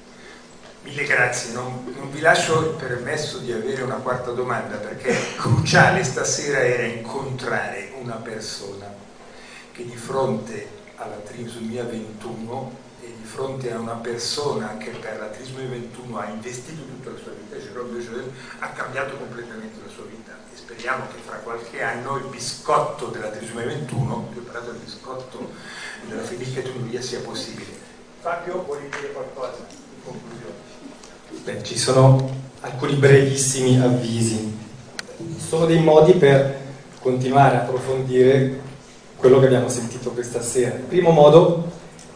Mille grazie, non, non vi lascio il permesso di avere una quarta domanda, perché cruciale stasera era incontrare una persona che di fronte alla trisomia ventuno e di fronte a una persona che per la trisomia ventuno ha investito tutta la sua vita, Jérôme Lejeune, ha cambiato completamente la sua vita. E speriamo che fra qualche anno il biscotto della trisomia ventuno, io ho parlato del biscotto della fenilchetonuria, sia possibile. Fabio, vuoi dire qualcosa in conclusione? Beh, ci sono alcuni brevissimi avvisi. Sono dei modi per continuare a approfondire quello che abbiamo sentito questa sera. Il primo modo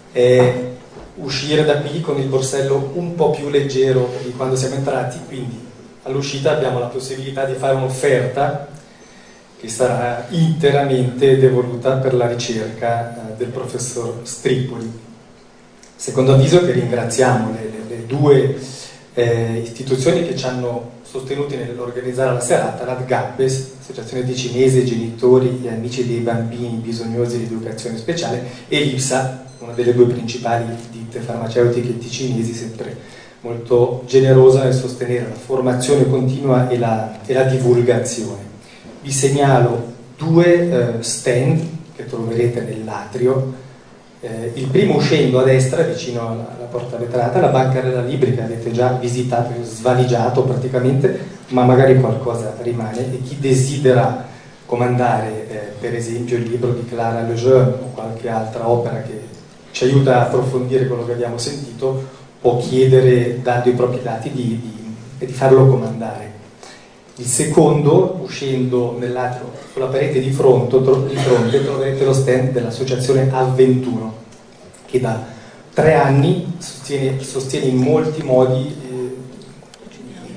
è uscire da qui con il borsello un po' più leggero di quando siamo entrati, quindi all'uscita abbiamo la possibilità di fare un'offerta che sarà interamente devoluta per la ricerca eh, del professor Strippoli. Secondo avviso, che ringraziamo le, le, le due eh, istituzioni che ci hanno sostenuti nell'organizzare la serata, l'ADGAPES, Associazione Ticinese Genitori e Amici dei Bambini Bisognosi di Educazione Speciale, e l'IPSA, una delle due principali ditte farmaceutiche ticinesi, sempre molto generosa nel sostenere la formazione continua e la, e la divulgazione. Vi segnalo due eh, stand che troverete nell'atrio. Eh, il primo uscendo a destra, vicino alla, alla porta vetrata, la bancarella libri che avete già visitato, svaligiato praticamente, ma magari qualcosa rimane, e chi desidera comandare eh, per esempio il libro di Clara Lejeune o qualche altra opera che ci aiuta a approfondire quello che abbiamo sentito, può chiedere, dando i propri dati, di, di, di farlo comandare. Il secondo, uscendo nell'atrio, sulla parete di fronte, di fronte troverete lo stand dell'associazione A ventuno, che da tre anni sostiene, sostiene in molti modi eh,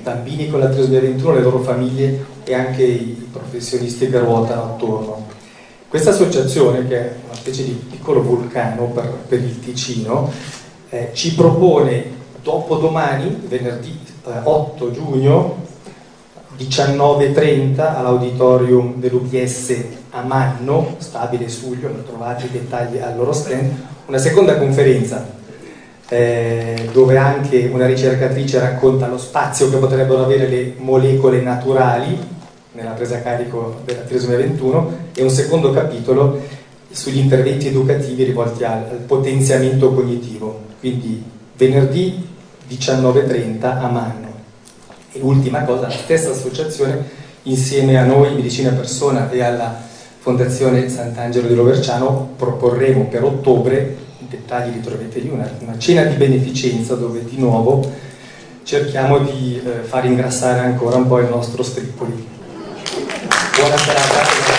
bambini con la trisomia ventuno, le loro famiglie e anche i professionisti che ruotano attorno. Questa associazione, che è una specie di piccolo vulcano per, per il Ticino, eh, ci propone dopodomani, venerdì eh, otto giugno, diciannove e trenta all'auditorium dell'U B S a Manno, Stabile Suglio, trovate i dettagli al loro stand, una seconda conferenza eh, dove anche una ricercatrice racconta lo spazio che potrebbero avere le molecole naturali nella presa a carico della trisomia ventuno, e un secondo capitolo sugli interventi educativi rivolti al, al potenziamento cognitivo. Quindi venerdì diciannove e trenta a Manno. E ultima cosa, la stessa associazione, insieme a noi, Medicina Persona, e alla Fondazione Sant'Angelo di Roverciano, proporremo per ottobre, i dettagli li trovate lì, una, una cena di beneficenza dove di nuovo cerchiamo di eh, far ingrassare ancora un po' il nostro Strippoli. Buona serata.